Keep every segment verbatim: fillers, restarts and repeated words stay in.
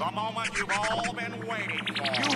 The moment you've all been waiting for. You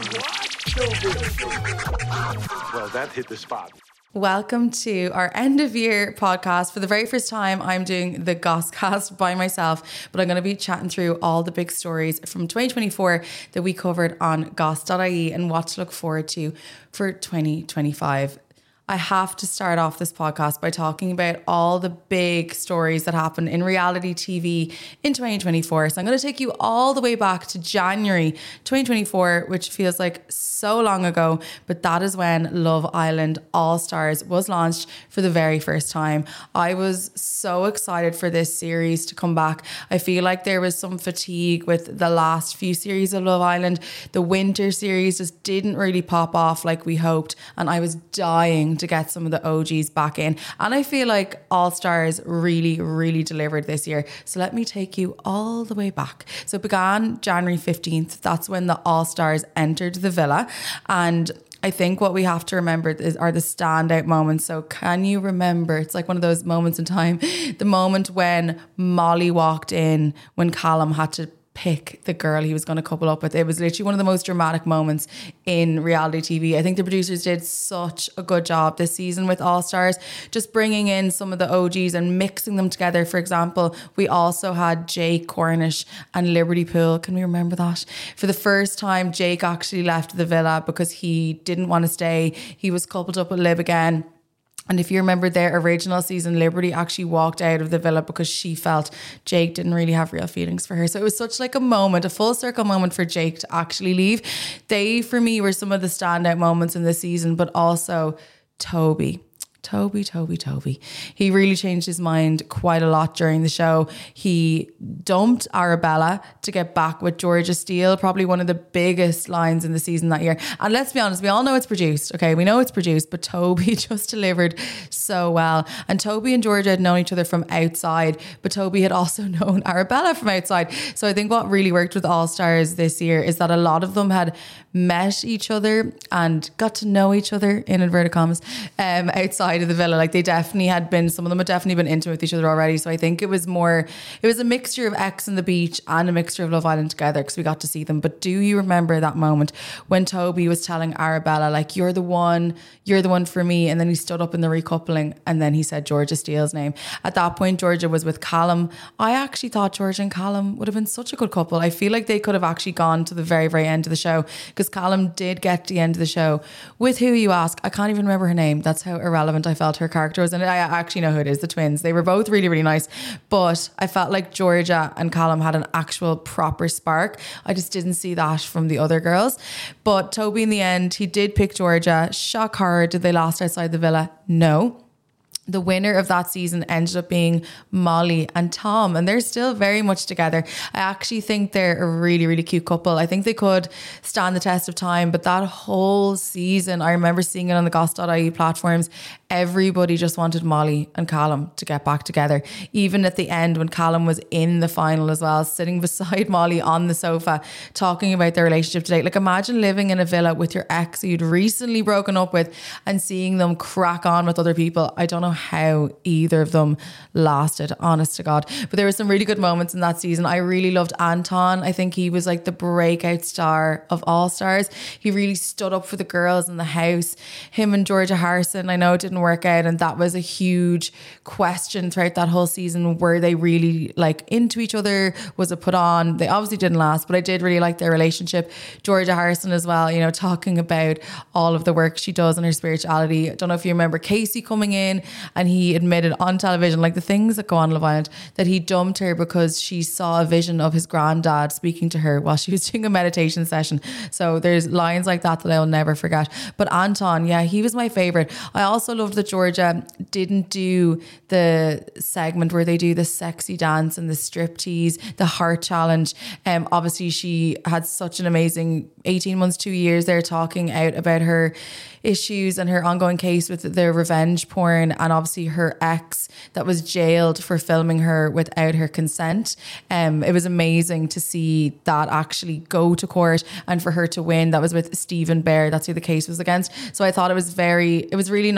what? Well, that hit the spot. Welcome to our end of year podcast. For the very first time, I'm doing the Gosscast by myself, but I'm going to be chatting through all the big stories from twenty twenty-four that we covered on goss dot I E and what to look forward to for twenty twenty-five. I have to start off this podcast by talking about all the big stories that happened in reality T V in twenty twenty-four. So I'm going to take you all the way back to January twenty twenty-four, which feels like so long ago, but that is when Love Island All Stars was launched for the very first time. I was so excited for this series to come back. I feel like there was some fatigue with the last few series of Love Island. The winter series just didn't really pop off like we hoped, and I was dying to get some of the O Gs back in. And I feel like All Stars really, really delivered this year. So let me take you all the way back. So it began January fifteenth. That's when the All Stars entered the villa. And I think what we have to remember is are the standout moments. So can you remember? It's like one of those moments in time. The moment when Molly walked in, when Callum had to pick the girl he was going to couple up with. It was literally one of the most dramatic moments in reality T V. I think the producers did such a good job this season with All Stars, just bringing in some of the O Gs and mixing them together. For example, we also had Jake Cornish and Liberty Poole. Can we remember that? For the first time, Jake actually left the villa because he didn't want to stay. He was coupled up with Liv again. And if you remember their original season, Liberty actually walked out of the villa because she felt Jake didn't really have real feelings for her. So it was such like a moment, a full circle moment for Jake to actually leave. They, for me, were some of the standout moments in the season, but also Toby. Toby, Toby, Toby. He really changed his mind quite a lot during the show. He dumped Arabella to get back with Georgia Steele, probably one of the biggest lines in the season that year. And let's be honest, we all know it's produced. Okay, we know it's produced, but Toby just delivered so well. And Toby and Georgia had known each other from outside, but Toby had also known Arabella from outside. So I think what really worked with All Stars this year is that a lot of them had met each other and got to know each other, in inverted commas, um, outside of the villa. Like they definitely had been, some of them had definitely been intimate with each other already. So I think it was more, it was a mixture of X on the Beach and a mixture of Love Island together because we got to see them. But do you remember that moment when Toby was telling Arabella, like, you're the one, you're the one for me? And then he stood up in the recoupling and then he said Georgia Steele's name. At that point, Georgia was with Callum. I actually thought Georgia and Callum would have been such a good couple. I feel like they could have actually gone to the very, very end of the show because Callum did get to the end of the show with who you ask. I can't even remember her name. That's how irrelevant I felt her character was. And I actually know who it is, the twins. They were both really, really nice. But I felt like Georgia and Callum had an actual proper spark. I just didn't see that from the other girls. But Toby, in the end, he did pick Georgia. Shock horror. Did they last outside the villa? No. The winner of that season ended up being Molly and Tom, and they're still very much together. I actually think they're a really, really cute couple. I think they could stand the test of time, but that whole season, I remember seeing it on the goss dot I E platforms. Everybody just wanted Molly and Callum to get back together. Even at the end when Callum was in the final as well, sitting beside Molly on the sofa, talking about their relationship today. Like imagine living in a villa with your ex who you'd recently broken up with and seeing them crack on with other people. I don't know how either of them lasted, honest to God. But there were some really good moments in that season. I really loved Anton. I think he was like the breakout star of All Stars. He really stood up for the girls in the house. Him and Georgia Harrison, I know it didn't work out, and that was a huge question throughout that whole season. Were they really like into each other? Was it put on? They obviously didn't last, but I did really like their relationship. Georgia Harrison as well, you know, talking about all of the work she does and her spirituality. I don't know if you remember Casey coming in and he admitted on television, like the things that go on Love Island, that he dumped her because she saw a vision of his granddad speaking to her while she was doing a meditation session. So there's lines like that that I'll never forget. But Anton, yeah, he was my favorite. I also loved that Georgia didn't do the segment where they do the sexy dance and the striptease, the heart challenge. Um, obviously she had such an amazing eighteen months, two years there talking out about her issues and her ongoing case with the revenge porn, and obviously her ex that was jailed for filming her without her consent. Um, it was amazing to see that actually go to court and for her to win. That was with Stephen Bear. That's who the case was against. So I thought it was very, it was really nice to see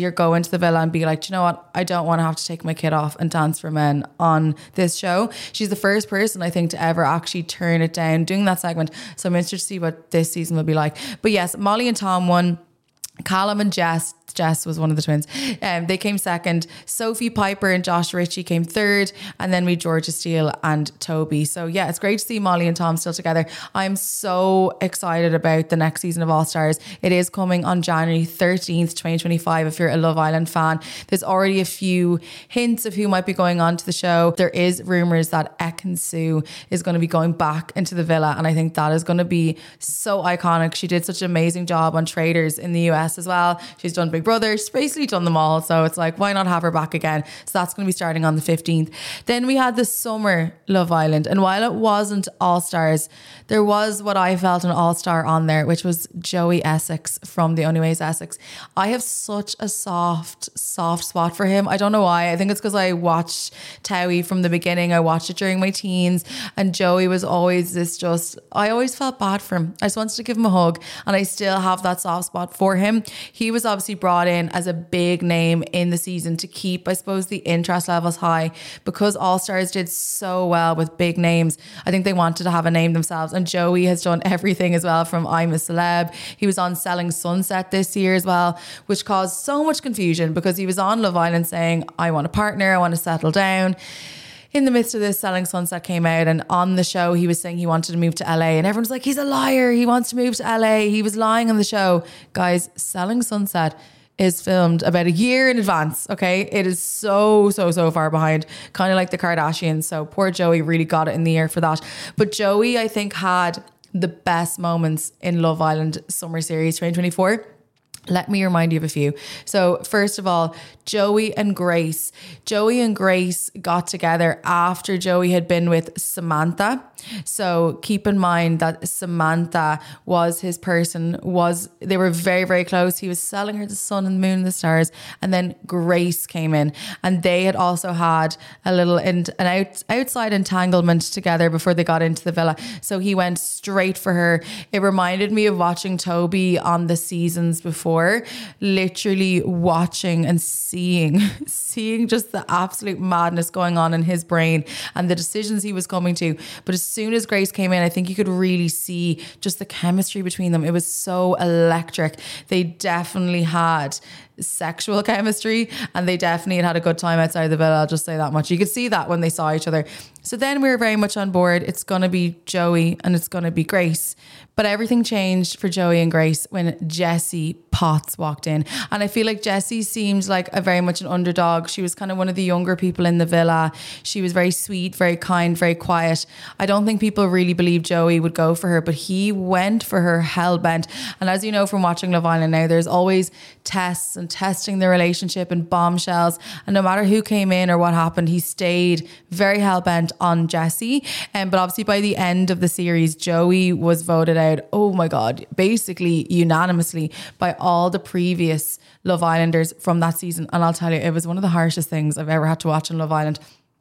you're going to the villa and be like, do you know what? I don't want to have to take my kid off and dance for men on this show. She's the first person, I think, to ever actually turn it down doing that segment. So I'm interested to see what this season will be like. But yes, Molly and Tom won. Callum and Jess, Jess was one of the twins. Um, they came second. Sophie Piper and Josh Ritchie came third. And then we Georgia Steele and Toby. So yeah, it's great to see Molly and Tom still together. I'm so excited about the next season of All Stars. It is coming on January thirteenth, twenty twenty-five. If you're a Love Island fan, there's already a few hints of who might be going on to the show. There is rumours that Ekin-Su is going to be going back into the villa. And I think that is going to be so iconic. She did such an amazing job on Traders in the U S as well. She's done Big Brother. She's basically done them all. So it's like, why not have her back again? So that's going to be starting on the fifteenth. Then we had the summer Love Island. And while it wasn't All Stars, there was what I felt an All Star on there, which was Joey Essex from The Only Way is Essex. I have such a soft, soft spot for him. I don't know why. I think it's because I watched Towie from the beginning. I watched it during my teens. And Joey was always this just, I always felt bad for him. I just wanted to give him a hug. And I still have that soft spot for him. He was obviously brought in as a big name in the season to keep, I suppose, the interest levels high because All Stars did so well with big names. I think they wanted to have a name themselves. And Joey has done everything as well, from I'm a Celeb. He was on Selling Sunset this year as well, which caused so much confusion because he was on Love Island saying, I want a partner, I want to settle down. In the midst of this, Selling Sunset came out, and on the show he was saying he wanted to move to L A, and everyone's like, he's a liar, he wants to move to L A, he was lying on the show. Guys, Selling Sunset is filmed about a year in advance, okay? It is so, so, so far behind, kind of like the Kardashians. So poor Joey really got it in the air for that. But Joey, I think, had the best moments in Love Island Summer Series twenty twenty-four. Let me remind you of a few. So first of all, Joey and Grace. Joey and Grace got together after Joey had been with Samantha. So keep in mind that Samantha was his person, was they were very, very close. He was selling her the sun and the moon and the stars. And then Grace came in, and they had also had a little in, an out, outside entanglement together before they got into the villa. So he went straight for her. It reminded me of watching Toby on the seasons before, literally watching and seeing, seeing just the absolute madness going on in his brain and the decisions he was coming to. But as soon as Grace came in, I think you could really see just the chemistry between them. It was so electric. They definitely had sexual chemistry, and they definitely had had a good time outside the villa. I'll just say that much. You could see that when they saw each other. So then we were very much on board. It's going to be Joey and it's going to be Grace. But everything changed for Joey and Grace when Jessie Potts walked in. And I feel like Jessie seemed like a very much an underdog. She was kind of one of the younger people in the villa. She was very sweet, very kind, very quiet. I don't think people really believed Joey would go for her, but he went for her hell bent. And as you know from watching Love Island now, there's always tests and testing the relationship and bombshells. And no matter who came in or what happened, he stayed very hell bent on Jessie. Um, but obviously by the end of the series, Joey was voted out, oh my God, basically unanimously by all the previous Love Islanders from that season. And I'll tell you, it was one of the harshest things I've ever had to watch on Love Island.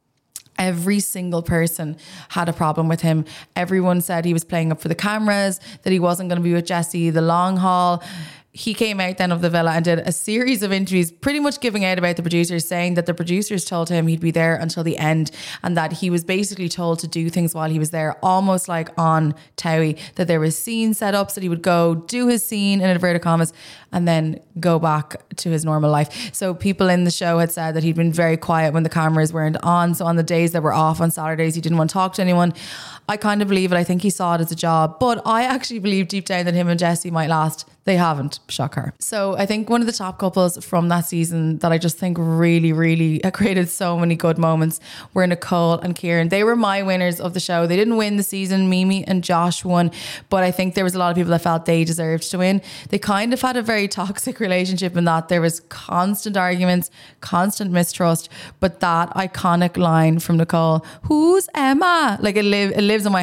Every single person had a problem with him. Everyone said he was playing up for the cameras, that he wasn't going to be with Jessie the long haul. He came out then of the villa and did a series of interviews pretty much giving out about the producers, saying that the producers told him he'd be there until the end and that he was basically told to do things while he was there, almost like on Towie, that there was scene set up so that he would go do his scene in inverted commas and then go back to his normal life. So people in the show had said that he'd been very quiet when the cameras weren't on. So on the days that were off on Saturdays, he didn't want to talk to anyone. I kind of believe it. I think he saw it as a job, but I actually believe deep down that him and Jessie might last. They haven't. Shock her. So I think one of the top couples from that season that I just think really, really created so many good moments were Nicole and Kieran. They were my winners of the show. They didn't win the season. Mimi and Josh won, but I think there was a lot of people that felt they deserved to win. They kind of had a very toxic relationship in that there was constant arguments, constant mistrust, but that iconic line from Nicole, "Who's Emma?" Like it, live, it lives in my head.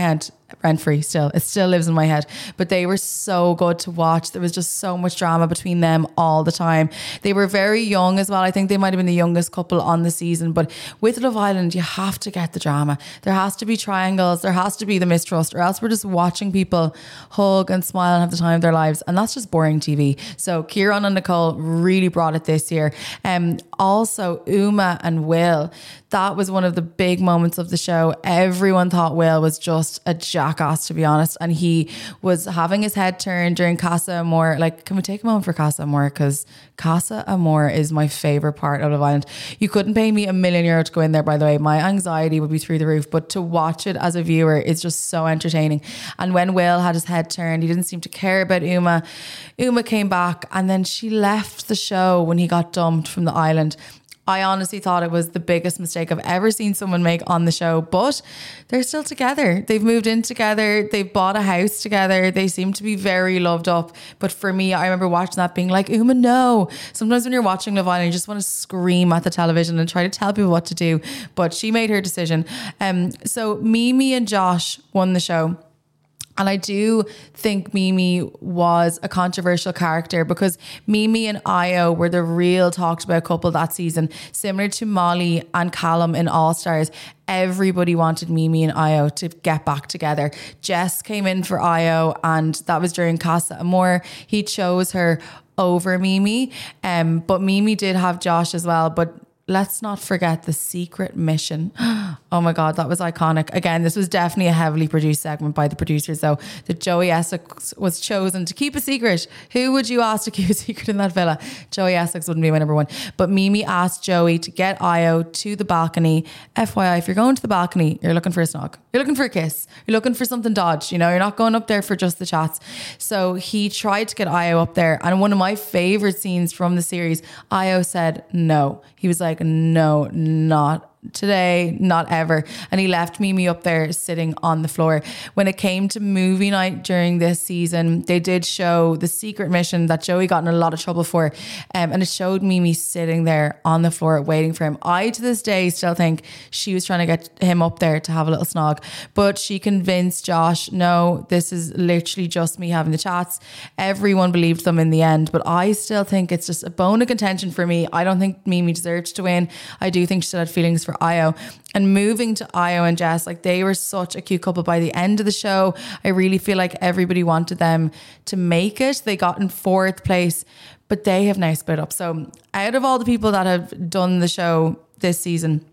rent free still. It still lives in my head. But they were so good to watch. There was just so much drama between them all the time. They were very young as well. I think they might have been the youngest couple on the season. But with Love Island, you have to get the drama. There has to be triangles. There has to be the mistrust, or else we're just watching people hug and smile and have the time of their lives. And that's just boring T V. So Kieran and Nicole really brought it this year. Um, also, Uma and Will. That was one of the big moments of the show. Everyone thought Will was just a jackass, to be honest. And he was having his head turned during Casa Amor. Like, can we take a moment for Casa Amor? Because Casa Amor is my favorite part of Love Island. You couldn't pay me a million euro to go in there, by the way. My anxiety would be through the roof. But to watch it as a viewer is just so entertaining. And when Will had his head turned, he didn't seem to care about Uma. Uma came back and then she left the show when he got dumped from the island. I honestly thought it was the biggest mistake I've ever seen someone make on the show, but they're still together. They've moved in together. They've bought a house together. They seem to be very loved up. But for me, I remember watching that being like, Uma, no. Sometimes when you're watching Love Island, you just want to scream at the television and try to tell people what to do. But she made her decision. Um, so Mimi and Josh won the show. And I do think Mimi was a controversial character because Mimi and Io were the real talked about couple that season. Similar to Molly and Callum in All Stars, everybody wanted Mimi and Io to get back together. Jess came in for Io, and that was during Casa Amor. He chose her over Mimi, um, but Mimi did have Josh as well. But let's not forget the secret mission. Oh my God, that was iconic. Again, this was definitely a heavily produced segment by the producers, though, that Joey Essex was chosen to keep a secret. Who would you ask to keep a secret in that villa? Joey Essex wouldn't be my number one. But Mimi asked Joey to get Io to the balcony. F Y I, if you're going to the balcony, you're looking for a snog. You're looking for a kiss. You're looking for something dodge. You know, you're not going up there for just the chats. So he tried to get Io up there. And one of my favorite scenes from the series, Io said no. He was like, no, not today, not ever. And he left Mimi up there sitting on the floor. When it came to movie night during this season, they did show the secret mission that Joey got in a lot of trouble for. Um, and it showed Mimi sitting there on the floor waiting for him. I, to this day, still think she was trying to get him up there to have a little snog. But she convinced Josh, no, this is literally just me having the chats. Everyone believed them in the end. But I still think it's just a bone of contention for me. I don't think Mimi deserved to win. I do think she still had feelings for Io. And moving to Io and Jess, like they were such a cute couple by the end of the show. I really feel like everybody wanted them to make it. They got in fourth place, but they have now split up. So out of all the people that have done the show this season,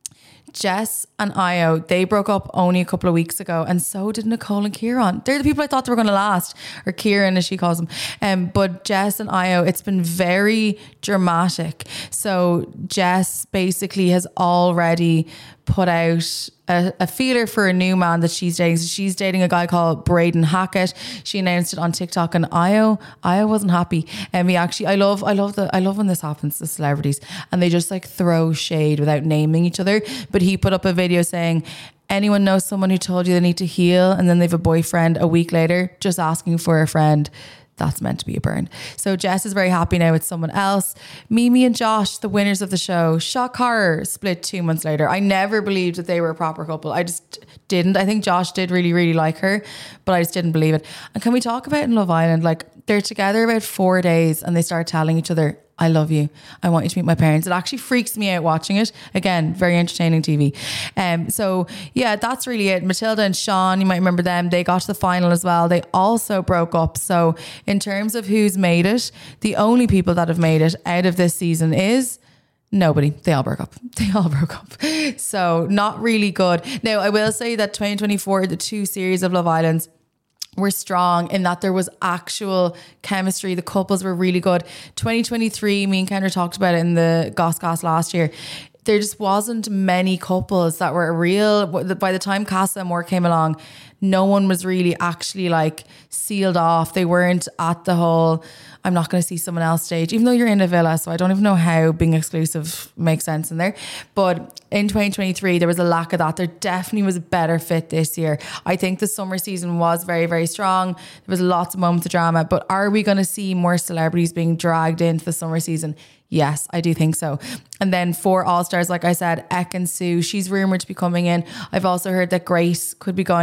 Jess and Io, they broke up only a couple of weeks ago, and so did Nicole and Kieran. They're the people I thought they were going to last, or Kieran as she calls them. Um, but Jess and Io, it's been very dramatic. So Jess basically has already put out a, a feeler for a new man that she's dating. So she's dating a guy called Braden Hackett. She announced it on TikTok, and Io, Io wasn't happy. And um, we actually, I love, I love the, I love when this happens to celebrities, and they just like throw shade without naming each other. But he put up a video saying, anyone knows someone who told you they need to heal, and then they have a boyfriend a week later, just asking for a friend. That's meant to be a burn. So Jess is very happy now with someone else. Mimi and Josh, the winners of the show, shock horror, split two months later. I never believed that they were a proper couple. I just didn't. I think Josh did really, really like her, but I just didn't believe it. And can we talk about in Love Island, like they're together about four days and they start telling each other, I love you. I want you to meet my parents. It actually freaks me out watching it. Again, very entertaining T V. Um, so yeah, that's really it. Matilda and Sean, you might remember them. They got to the final as well. They also broke up. So in terms of who's made it, the only people that have made it out of this season is nobody. They all broke up. They all broke up. So not really good. Now, I will say that twenty twenty-four, the two series of Love Islands, were strong in that there was actual chemistry. The couples were really good. twenty twenty-three, me and Kendra talked about it in the Gosscast last year. There just wasn't many couples that were real. By the time Casa Amor came along, no one was really actually like sealed off. They weren't at the whole, I'm not going to see someone else stage, even though you're in a villa. So I don't even know how being exclusive makes sense in there. But in twenty twenty-three, there was a lack of that. There definitely was a better fit this year. I think the summer season was very, very strong. There was lots of moments of drama. But are we going to see more celebrities being dragged into the summer season? Yes, I do think so. And then for All Stars, like I said, Ek and Sue, she's rumoured to be coming in. I've also heard that Grace could be going in as well.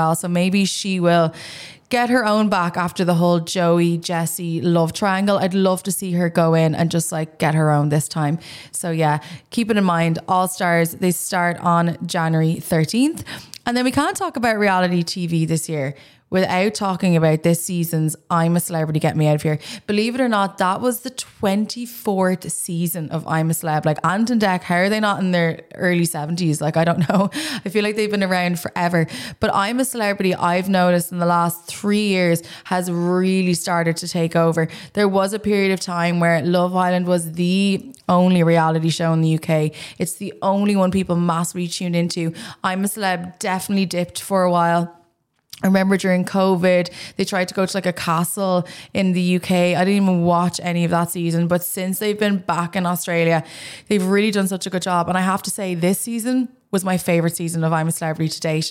well. So maybe she will get her own back after the whole Joey, Jessie love triangle. I'd love to see her go in and just like get her own this time. So yeah, keep it in mind. All Stars, they start on January thirteenth. And then we can't talk about reality T V this year without talking about this season's I'm a Celebrity, Get Me Out of Here. Believe it or not, that was the twenty-fourth season of I'm a Celeb. Like Ant and Dec, how are they not in their early seventies? Like, I don't know. I feel like they've been around forever. But I'm a Celebrity, I've noticed in the last three years has really started to take over. There was a period of time where Love Island was the only reality show in the U K. It's the only one people massively tuned into. I'm a Celeb definitely dipped for a while. I remember during COVID, they tried to go to like a castle in the U K. I didn't even watch any of that season, but since they've been back in Australia, they've really done such a good job. And I have to say, this season was my favorite season of I'm a Celebrity to date.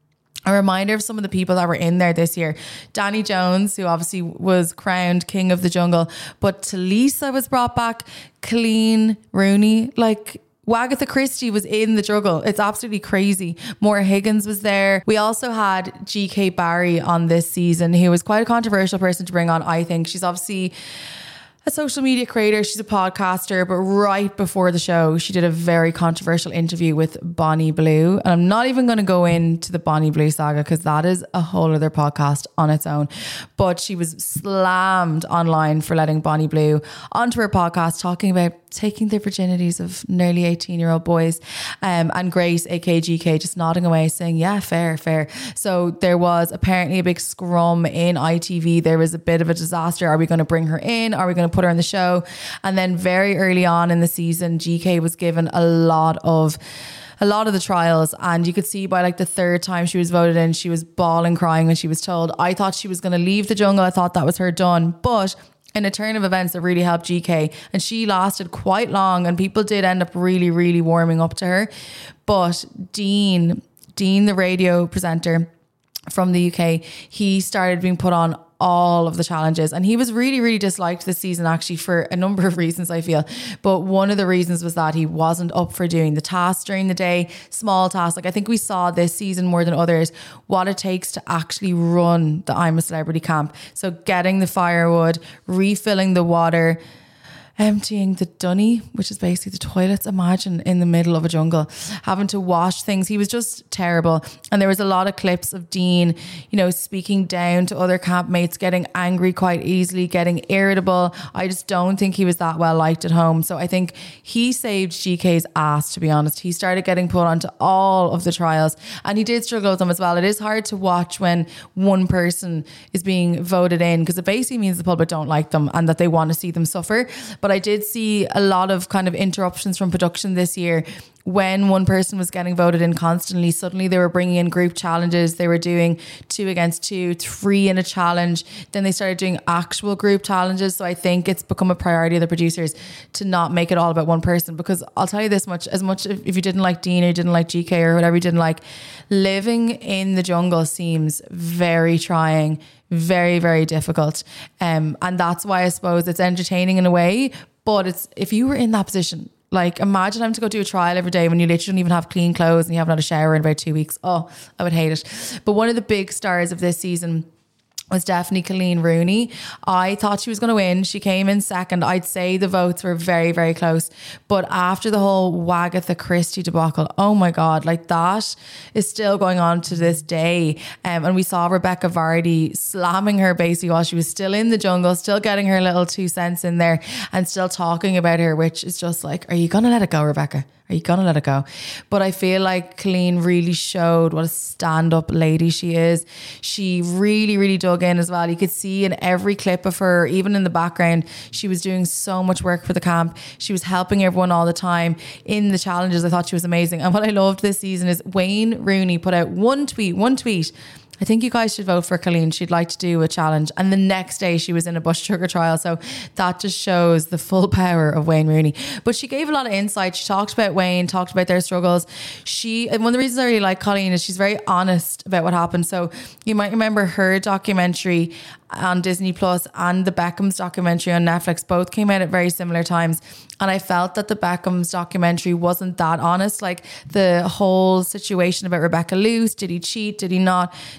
A reminder of some of the people that were in there this year. Danny Jones, who obviously was crowned King of the Jungle, but Talisa was brought back, Colleen Rooney, like Wagatha Christie was in the Jungle. It's absolutely crazy. Maura Higgins was there. We also had G K Barry on this season, who was quite a controversial person to bring on, I think. She's obviously a social media creator. She's a podcaster, but right before the show, she did a very controversial interview with Bonnie Blue. And I'm not even going to go into the Bonnie Blue saga because that is a whole other podcast on its own. But she was slammed online for letting Bonnie Blue onto her podcast, talking about taking the virginities of nearly eighteen year old boys. Um, and Grace, aka G K, just nodding away saying, yeah, fair, fair. So there was apparently a big scrum in I T V. There was a bit of a disaster. Are we going to bring her in? Are we going to put her on the show? And then very early on in the season, G K was given a lot of a lot of the trials, and you could see by like the third time she was voted in, she was bawling, crying when she was told. I thought she was going to leave the jungle. I thought that was her done, but in a turn of events that really helped G K, and she lasted quite long, and people did end up really, really warming up to her. But Dean, Dean, the radio presenter from the U K, he started being put on all of the challenges, and he was really, really disliked this season actually for a number of reasons, I feel. But one of the reasons was that he wasn't up for doing the tasks during the day, small tasks. Like, I think we saw this season more than others what it takes to actually run the I'm a Celebrity camp. So getting the firewood, refilling the water, emptying the dunny, which is basically the toilets. Imagine in the middle of a jungle having to wash things. He was just terrible. And there was a lot of clips of Dean, you know, speaking down to other campmates, getting angry quite easily, getting irritable. I just don't think he was that well liked at home. So I think he saved G K's ass, to be honest. He started getting put onto all of the trials, and he did struggle with them as well. It is hard to watch when one person is being voted in, because it basically means the public don't like them and that they want to see them suffer. But I did see a lot of kind of interruptions from production this year. When one person was getting voted in constantly, suddenly they were bringing in group challenges. They were doing two against two, three in a challenge. Then they started doing actual group challenges. So I think it's become a priority of the producers to not make it all about one person. Because I'll tell you this much, as much if you didn't like Dean or you didn't like G K or whatever you didn't like, living in the jungle seems very trying, very, very difficult. Um, and that's why I suppose it's entertaining in a way. But it's, if you were in that position, like imagine having to go do a trial every day when you literally don't even have clean clothes and you haven't had a shower in about two weeks. Oh, I would hate it. But one of the big stars of this season was definitely Colleen Rooney. I thought she was going to win. She came in second. I'd say the votes were very, very close. But after the whole Wagatha Christie debacle, oh my God, like that is still going on to this day. Um, and we saw Rebecca Vardy slamming her basically while she was still in the jungle, still getting her little two cents in there and still talking about her, which is just like, are you going to let it go, Rebecca? Are you going to let it go? But I feel like Colleen really showed what a stand-up lady she is. She really, really dug in as well. You could see in every clip of her, even in the background, she was doing so much work for the camp. She was helping everyone all the time. In the challenges, I thought she was amazing. And what I loved this season is Wayne Rooney put out one tweet, one tweet. I think you guys should vote for Colleen. She'd like to do a challenge. And the next day she was in a bush sugar trial. So that just shows the full power of Wayne Rooney. But she gave a lot of insight. She talked about Wayne, talked about their struggles. She, and one of the reasons I really like Colleen is she's very honest about what happened. So you might remember her documentary on Disney Plus and the Beckham's documentary on Netflix both came out at very similar times, and I felt that the Beckham's documentary wasn't that honest. Like the whole situation about Rebecca Luce, did he cheat, did he not,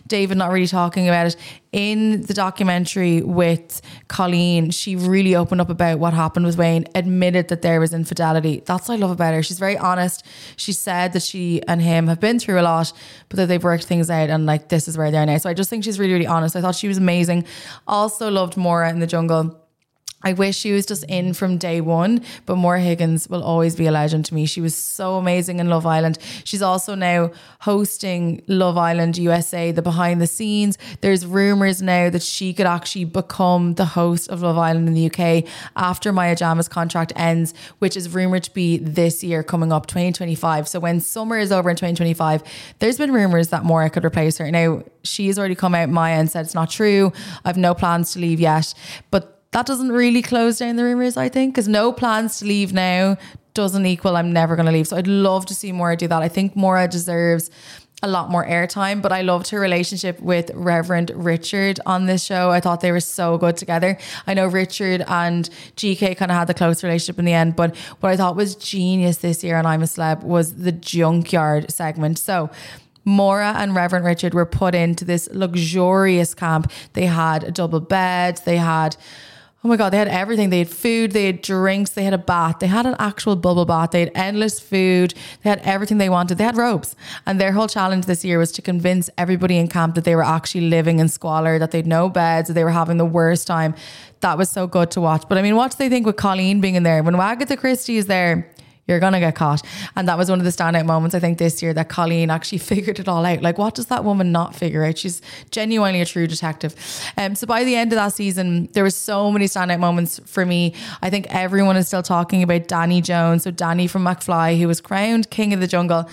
David not really talking about it. In the documentary with Colleen, she really opened up about what happened with Wayne, admitted that there was infidelity. That's what I love about her. She's very honest. She said that she and him have been through a lot, but that they've worked things out and like this is where they are now. So I just think she's really, really honest. I thought she was amazing. Also loved Maura in the jungle. I wish she was just in from day one, but Maura Higgins will always be a legend to me. She was so amazing in Love Island. She's also now hosting Love Island U S A, the behind the scenes. There's rumours now that she could actually become the host of Love Island in the U K after Maya Jama's contract ends, which is rumoured to be this year coming up, twenty twenty-five. So when summer is over in twenty twenty-five, there's been rumours that Maura could replace her. Now, she's already come out, Maya, and said it's not true. I've no plans to leave yet. But that doesn't really close down the rumours, I think, because no plans to leave now doesn't equal I'm never going to leave. So I'd love to see Maura do that. I think Maura deserves a lot more airtime, but I loved her relationship with Reverend Richard on this show. I thought they were so good together. I know Richard and G K kind of had the close relationship in the end, but what I thought was genius this year on I'm a Celeb was the junkyard segment. So Maura and Reverend Richard were put into this luxurious camp. They had a double bed. They had, oh my God, they had everything. They had food, they had drinks, they had a bath, they had an actual bubble bath, they had endless food, they had everything they wanted. They had robes. And their whole challenge this year was to convince everybody in camp that they were actually living in squalor, that they'd no beds, that they were having the worst time. That was so good to watch. But I mean, what do they think with Colleen being in there? When Agatha Christie is there, you're going to get caught. And that was one of the standout moments, I think, this year, that Colleen actually figured it all out. Like, what does that woman not figure out? She's genuinely a true detective. Um, so by the end of that season, there was so many standout moments for me. I think everyone is still talking about Danny Jones. So Danny from McFly, who was crowned King of the Jungle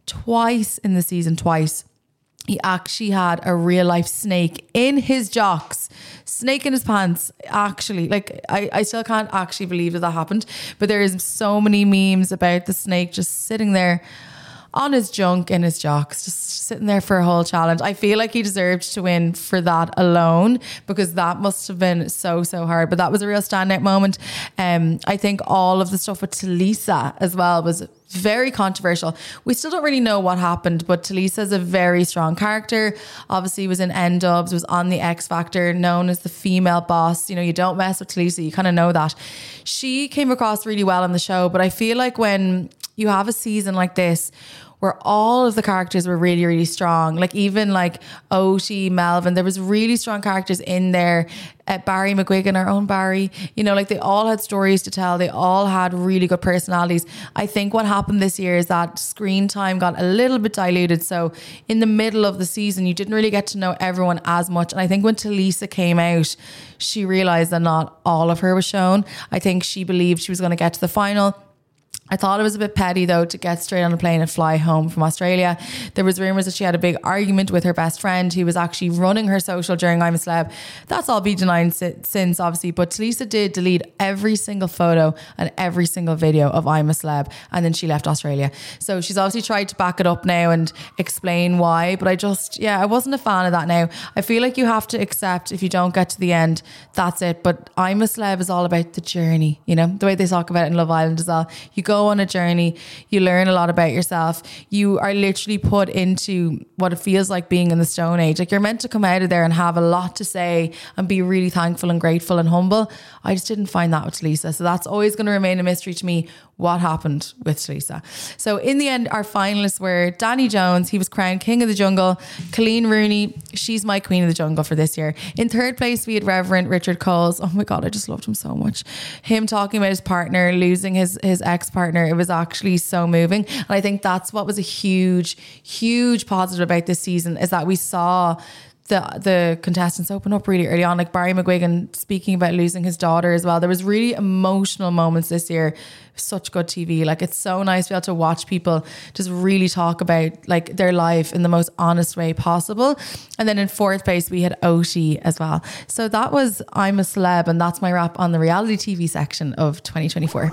twice in the season, twice. He actually had a real life snake in his jocks, snake in his pants. Actually, like I, I still can't actually believe that that happened. But there is so many memes about the snake just sitting there on his junk in his jocks, just sitting there for a whole challenge. I feel like he deserved to win for that alone, because that must have been so, so hard. But that was a real standout moment. Um, I think all of the stuff with Talisa as well was very controversial. We still don't really know what happened, but Talisa is a very strong character. Obviously was in N-Dubs, was on the X Factor, known as the female boss. You know, you don't mess with Talisa, you kind of know that. She came across really well on the show, but I feel like when you have a season like this where all of the characters were really, really strong, like even like Oshie, Melvin, there was really strong characters in there. Uh, Barry McGuigan, our own Barry, you know, like they all had stories to tell. They all had really good personalities. I think what happened this year is that screen time got a little bit diluted. So in the middle of the season, you didn't really get to know everyone as much. And I think when Talisa came out, she realized that not all of her was shown. I think she believed she was going to get to the final. I thought it was a bit petty though to get straight on a plane and fly home from Australia. There was rumours that she had a big argument with her best friend who was actually running her social during I'm a Celeb. That's all been denied since, obviously, but Talisa did delete every single photo and every single video of I'm a Celeb, and then she left Australia. So she's obviously tried to back it up now and explain why, but I just, yeah, I wasn't a fan of that now. I feel like you have to accept if you don't get to the end, that's it. But I'm a Celeb is all about the journey, you know, the way they talk about it in Love Island as well. You go on a journey, you learn a lot about yourself. You are literally put into what it feels like being in the Stone Age. Like you're meant to come out of there and have a lot to say and be really thankful and grateful and humble. I just didn't find that with Talisa. So that's always going to remain a mystery to me, what happened with Talisa. So in the end, our finalists were Danny Jones. He was crowned King of the Jungle. Colleen Rooney, she's my Queen of the Jungle for this year. In third place, we had Reverend Richard Coles. Oh my God, I just loved him so much. Him talking about his partner, losing his, his ex-partner. It was actually so moving. And I think that's what was a huge, huge positive about this season, is that we saw the the contestants open up really early on, like Barry McGuigan speaking about losing his daughter as well. There was really emotional moments this year. Such good T V. Like it's so nice to be able to watch people just really talk about like their life in the most honest way possible. And then in fourth place we had Oshie as well. So that was I'm a Celeb, and that's my wrap on the reality T V section of twenty twenty-four.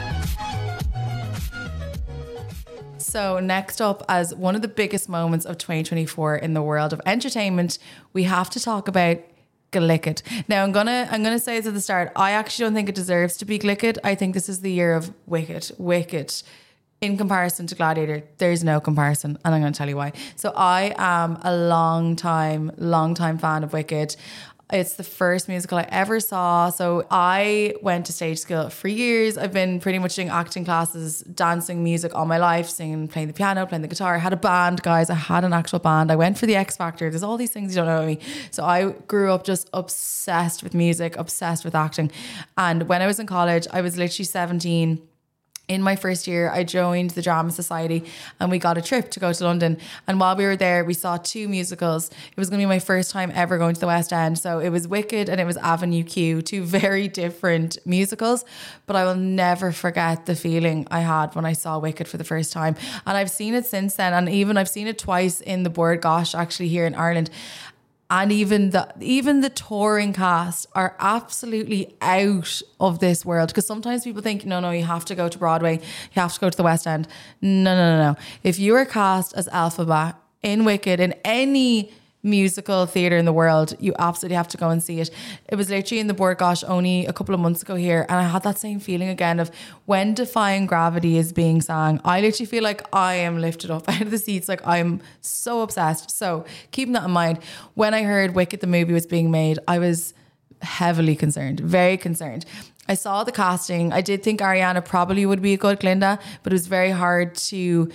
So next up, as one of the biggest moments of twenty twenty-four in the world of entertainment, we have to talk about Glicket. Now I'm gonna I'm gonna say this at the start. I actually don't think it deserves to be Glicket. I think this is the year of Wicked. Wicked in comparison to Gladiator, there's no comparison, and I'm going to tell you why. So I am a long time, long time fan of Wicked. It's the first musical I ever saw. So I went to stage school for years. I've been pretty much doing acting classes, dancing, music all my life, singing, playing the piano, playing the guitar. I had a band, guys. I had an actual band. I went for the X Factor. There's all these things you don't know about me. So I grew up just obsessed with music, obsessed with acting. And when I was in college, I was literally seventeen. In my first year, I joined the Drama Society and we got a trip to go to London. And while we were there, we saw two musicals. It was going to be my first time ever going to the West End. So it was Wicked and it was Avenue Q, two very different musicals. But I will never forget the feeling I had when I saw Wicked for the first time. And I've seen it since then. And even I've seen it twice in the Bord Gáis, actually here in Ireland. And even the even the touring cast are absolutely out of this world. Because sometimes people think, no, no, you have to go to Broadway. You have to go to the West End. No, no, no, no. If you are cast as Elphaba in Wicked, in any musical theatre in the world, you absolutely have to go and see it. It was literally in the Bord Gáis only a couple of months ago here, and I had that same feeling again of when Defying Gravity is being sang, I literally feel like I am lifted up out of the seats. Like I'm so obsessed. So keeping that in mind, when I heard Wicked the movie was being made, I was heavily concerned, very concerned. I saw the casting. I did think Ariana probably would be a good Glinda, but it was very hard to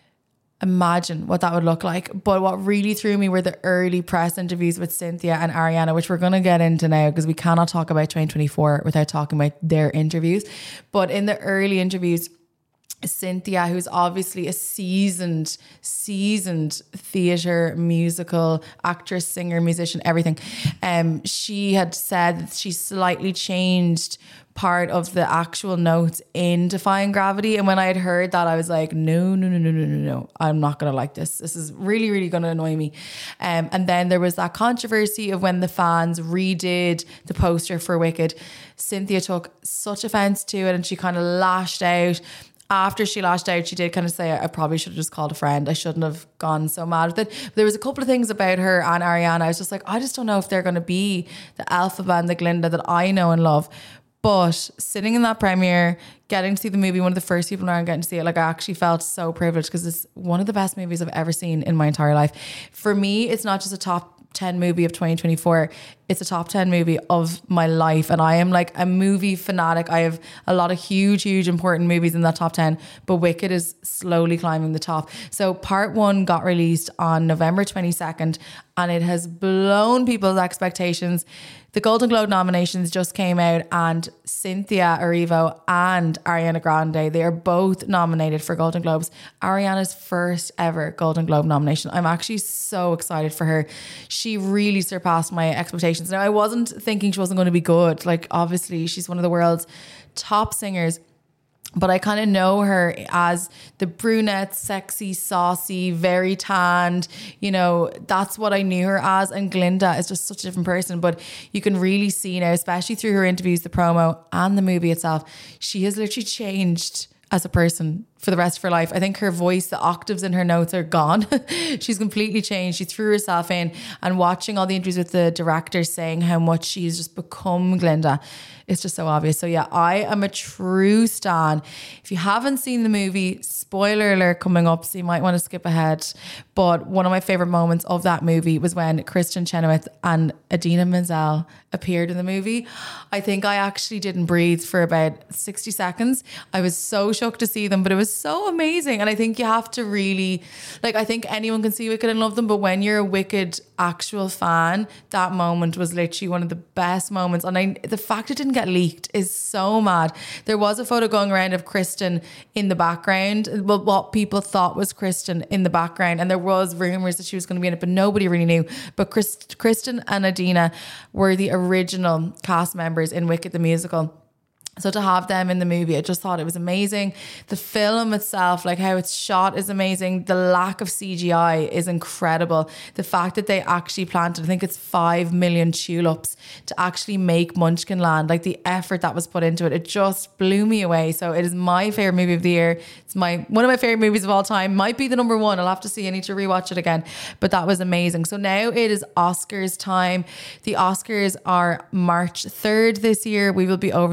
imagine what that would look like. But what really threw me were the early press interviews with Cynthia and Ariana, which we're going to get into now because we cannot talk about twenty twenty-four without talking about their interviews. But in the early interviews, Cynthia, who's obviously a seasoned, seasoned theatre, musical actress, singer, musician, everything, um, she had said that she slightly changed part of the actual notes in Defying Gravity. And when I had heard that, I was like, no, no, no, no, no, no, no. I'm not going to like this. This is really, really going to annoy me. Um, and then there was that controversy of when the fans redid the poster for Wicked. Cynthia took such offence to it and she kind of lashed out. After she lashed out, she did kind of say, I probably should have just called a friend. I shouldn't have gone so mad with it. But there was a couple of things about her and Ariana. I was just like, I just don't know if they're going to be the Elphaba and the Glinda that I know and love. But sitting in that premiere, getting to see the movie, one of the first people around getting to see it, like I actually felt so privileged because it's one of the best movies I've ever seen in my entire life. For me, it's not just a top ten movie of twenty twenty-four. It's a top ten movie of my life. And I am like a movie fanatic. I have a lot of huge, huge important movies in that top ten, but Wicked is slowly climbing the top. So part one got released on November twenty-second and it has blown people's expectations. The Golden Globe nominations just came out and Cynthia Erivo and Ariana Grande, they are both nominated for Golden Globes. Ariana's first ever Golden Globe nomination. I'm actually so excited for her. She really surpassed my expectations. Now, I wasn't thinking she wasn't going to be good. Like, obviously, she's one of the world's top singers. But I kind of know her as the brunette, sexy, saucy, very tanned. You know, that's what I knew her as. And Glinda is just such a different person. But you can really see now, especially through her interviews, the promo and the movie itself, she has literally changed as a person for the rest of her life. I think her voice, the octaves in her notes are gone. She's completely changed. She threw herself in, and watching all the interviews with the director saying how much she's just become Glinda, it's just so obvious. So yeah, I am a true stan. If you haven't seen the movie, spoiler alert coming up, so you might want to skip ahead. But one of my favorite moments of that movie was when Kristen Chenoweth and Idina Menzel appeared in the movie. I think I actually didn't breathe for about sixty seconds. I was so shocked to see them, but it was so amazing. And I think you have to really, like, I think anyone can see Wicked and love them, but when you're a Wicked actual fan, that moment was literally one of the best moments. And I, the fact it didn't get leaked is so mad. There was a photo going around of Kristen in the background, well, what people thought was Kristen in the background, and there was rumors that she was going to be in it, but nobody really knew. But Chris, Kristen and Idina were the original cast members in Wicked the musical. So to have them in the movie, I just thought it was amazing. The film itself, like how it's shot, is amazing. The lack of C G I is incredible. The fact that they actually planted, I think it's five million tulips to actually make Munchkinland, like the effort that was put into it, it just blew me away. So it is my favorite movie of the year. It's my one of my favorite movies of all time. Might be the number one. I'll have to see. I need to rewatch it again. But that was amazing. So now it is Oscars time. The Oscars are March third this year. We will be over there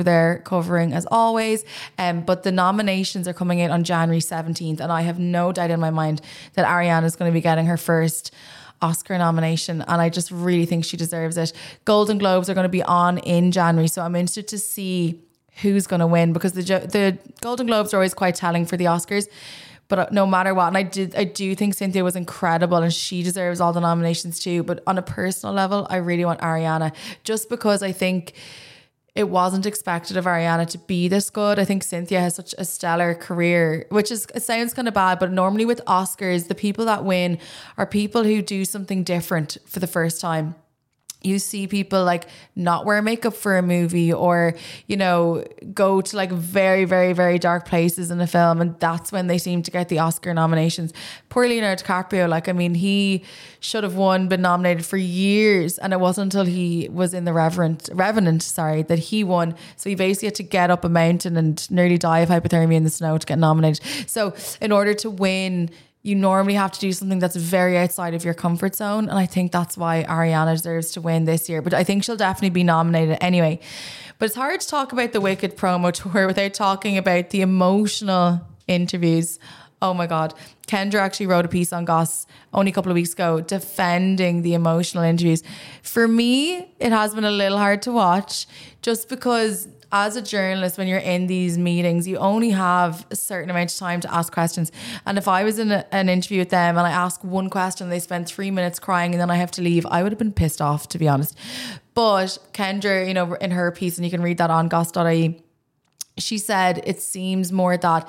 covering as always. Um, but the nominations are coming out on January seventeenth, and I have no doubt in my mind that Ariana is going to be getting her first Oscar nomination, and I just really think she deserves it. Golden Globes are going to be on in January, so I'm interested to see who's going to win, because the the Golden Globes are always quite telling for the Oscars. But no matter what, and I did, I do think Cynthia was incredible, and she deserves all the nominations too. But on a personal level, I really want Ariana, just because I think it wasn't expected of Ariana to be this good. I think Cynthia has such a stellar career, which is, it sounds kind of bad, but normally with Oscars, the people that win are people who do something different for the first time. You see people like not wear makeup for a movie, or, you know, go to like very, very, very dark places in a film. And that's when they seem to get the Oscar nominations. Poor Leonardo DiCaprio, like, I mean, he should have won, been nominated for years. And it wasn't until he was in The Revenant, Revenant, sorry, that he won. So he basically had to get up a mountain and nearly die of hypothermia in the snow to get nominated. So in order to win, you normally have to do something that's very outside of your comfort zone. And I think that's why Ariana deserves to win this year. But I think she'll definitely be nominated anyway. But it's hard to talk about the Wicked promo tour without talking about the emotional interviews. Oh my God. Kendra actually wrote a piece on Goss only a couple of weeks ago defending the emotional interviews. For me, it has been a little hard to watch, just because as a journalist, when you're in these meetings, you only have a certain amount of time to ask questions. And if I was in a, an interview with them and I ask one question, they spend three minutes crying and then I have to leave, I would have been pissed off, to be honest. But Kendra, you know, in her piece, and you can read that on goss dot I E, she said it seems more that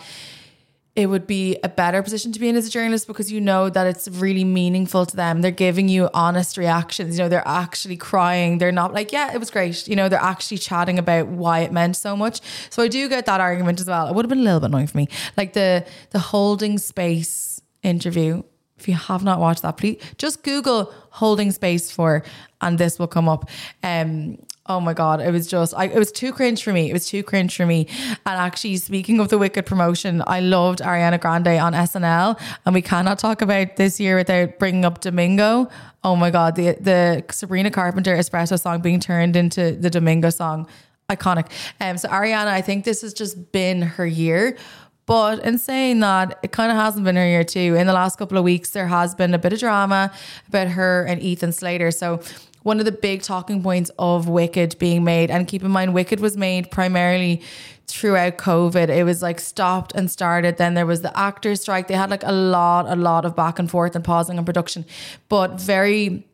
it would be a better position to be in as a journalist, because you know that it's really meaningful to them. They're giving you honest reactions. You know, they're actually crying. They're not like, yeah, it was great. You know, they're actually chatting about why it meant so much. So I do get that argument as well. It would have been a little bit annoying for me. Like the the Holding Space interview. If you have not watched that, please just Google Holding Space for, and this will come up. Um, oh my God, it was just, I, it was too cringe for me. It was too cringe for me. And actually, speaking of the Wicked promotion, I loved Ariana Grande on S N L, and we cannot talk about this year without bringing up Domingo. Oh my God, the the Sabrina Carpenter Espresso song being turned into the Domingo song. Iconic. Um, so Ariana, I think this has just been her year. But in saying that, it kind of hasn't been her year too. In the last couple of weeks, there has been a bit of drama about her and Ethan Slater. So one of the big talking points of Wicked being made, and keep in mind, Wicked was made primarily throughout COVID. It was like stopped and started. Then there was the actors strike. They had like a lot, a lot of back and forth and pausing on production. But very,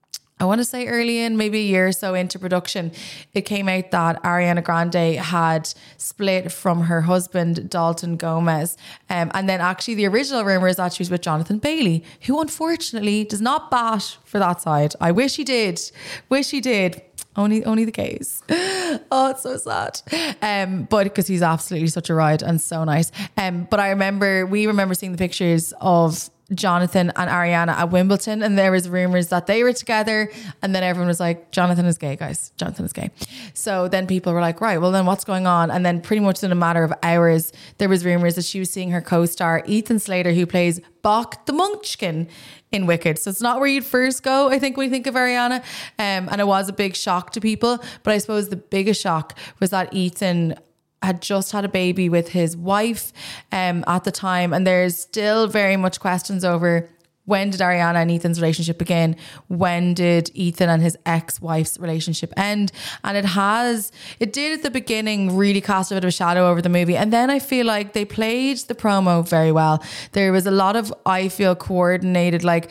I want to say early in, maybe a year or so into production, it came out that Ariana Grande had split from her husband, Dalton Gomez. Um, and then actually the original rumor is that she was with Jonathan Bailey, who unfortunately does not bat for that side. I wish he did. Wish he did. Only only the gays. Oh, it's so sad. Um, but because he's absolutely such a ride and so nice. Um, but I remember, we remember seeing the pictures of Jonathan and Ariana at Wimbledon, and there was rumors that they were together, and then everyone was like, Jonathan is gay, guys. Jonathan is gay. So then people were like, right, well then what's going on? And then pretty much in a matter of hours, there was rumors that she was seeing her co-star Ethan Slater, who plays Bach the Munchkin in Wicked. So it's not where you'd first go, I think, when you think of Ariana. Um, and it was a big shock to people. But I suppose the biggest shock was that Ethan had just had a baby with his wife um, at the time. And there's still very much questions over, when did Ariana and Ethan's relationship begin? When did Ethan and his ex-wife's relationship end? And it has, it did at the beginning really cast a bit of a shadow over the movie. And then I feel like they played the promo very well. There was a lot of, I feel, coordinated, like,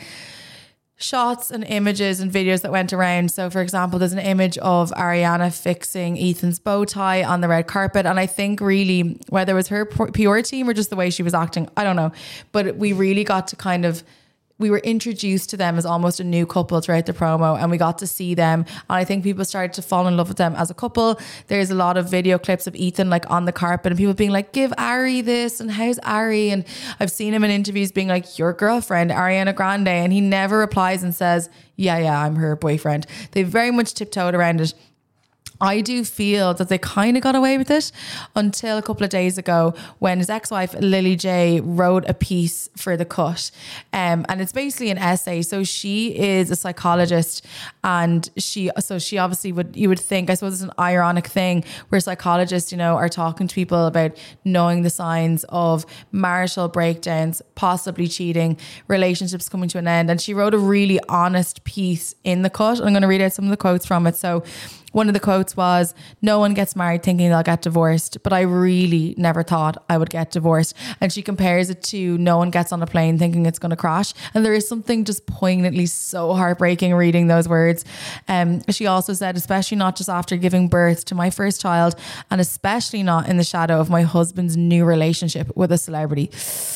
shots and images and videos that went around. So for example, there's an image of Ariana fixing Ethan's bow tie on the red carpet. And I think really, whether it was her P R team or just the way she was acting, I don't know. But we really got to kind of, we were introduced to them as almost a new couple throughout the promo, and we got to see them. And I think people started to fall in love with them as a couple. There's a lot of video clips of Ethan like on the carpet and people being like, give Ari this, and how's Ari? And I've seen him in interviews being like, your girlfriend, Ariana Grande. And he never replies and says, yeah, yeah, I'm her boyfriend. They very much tiptoed around it. I do feel that they kind of got away with it until a couple of days ago when his ex-wife Lily J wrote a piece for The Cut. Um, and it's basically an essay. So she is a psychologist, and she, so she obviously would, you would think, I suppose it's an ironic thing where psychologists, you know, are talking to people about knowing the signs of marital breakdowns, possibly cheating, relationships coming to an end. And she wrote a really honest piece in The Cut. I'm going to read out some of the quotes from it. So one of the quotes was, "No one gets married thinking they'll get divorced, but I really never thought I would get divorced." And she compares it to no one gets on a plane thinking it's going to crash. And there is something just poignantly so heartbreaking reading those words. Um, she also said, "Especially not just after giving birth to my first child, and especially not in the shadow of my husband's new relationship with a celebrity."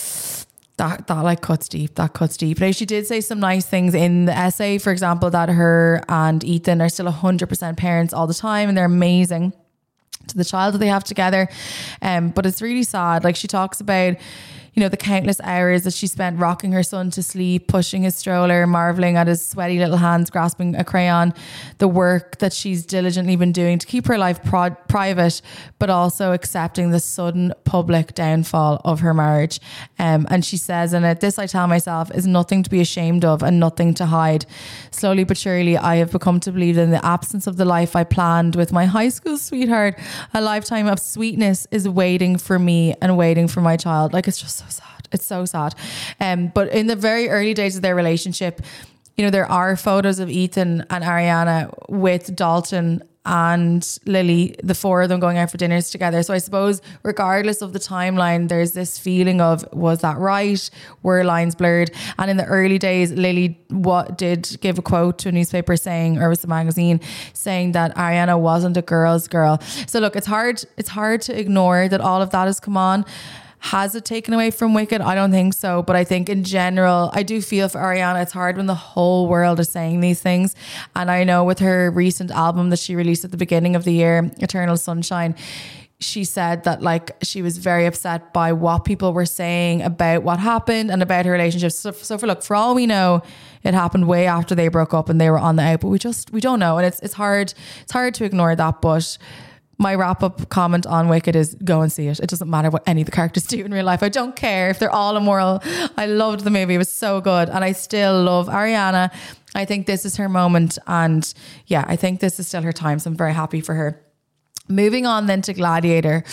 That, that like cuts deep, that cuts deep. Now, she did say some nice things in the essay. For example, that her and Ethan are still one hundred percent parents all the time, and they're amazing to the child that they have together. Um, but it's really sad. Like, she talks about, you know, the countless hours that she spent rocking her son to sleep, pushing his stroller, marveling at his sweaty little hands grasping a crayon, the work that she's diligently been doing to keep her life pro- private, but also accepting the sudden public downfall of her marriage. Um, and she says in it, "This, I tell myself, is nothing to be ashamed of and nothing to hide. Slowly but surely, I have become to believe that in the absence of the life I planned with my high school sweetheart, a lifetime of sweetness is waiting for me and waiting for my child." Like, it's just so sad. It's so sad. Um, but in the very early days of their relationship, you know, there are photos of Ethan and Ariana with Dalton and Lily, the four of them going out for dinners together. So I suppose regardless of the timeline, there's this feeling of, was that right? Were lines blurred? And in the early days, Lily what did give a quote to a newspaper saying, or it was a magazine, saying that Ariana wasn't a girl's girl. So look, it's hard, it's hard to ignore that all of that has come on. Has it taken away from Wicked? I don't think so. But I think in general, I do feel for Ariana, it's hard when the whole world is saying these things. And I know with her recent album that she released at the beginning of the year, Eternal Sunshine, she said that like she was very upset by what people were saying about what happened and about her relationships. So, so for look, for all we know, it happened way after they broke up and they were on the out, but we just, we don't know. And it's it's hard, it's hard to ignore that. But my wrap-up comment on Wicked is go and see it. It doesn't matter what any of the characters do in real life. I don't care if they're all immoral. I loved the movie. It was so good. And I still love Ariana. I think this is her moment. And yeah, I think this is still her time. So I'm very happy for her. Moving on then to Gladiator.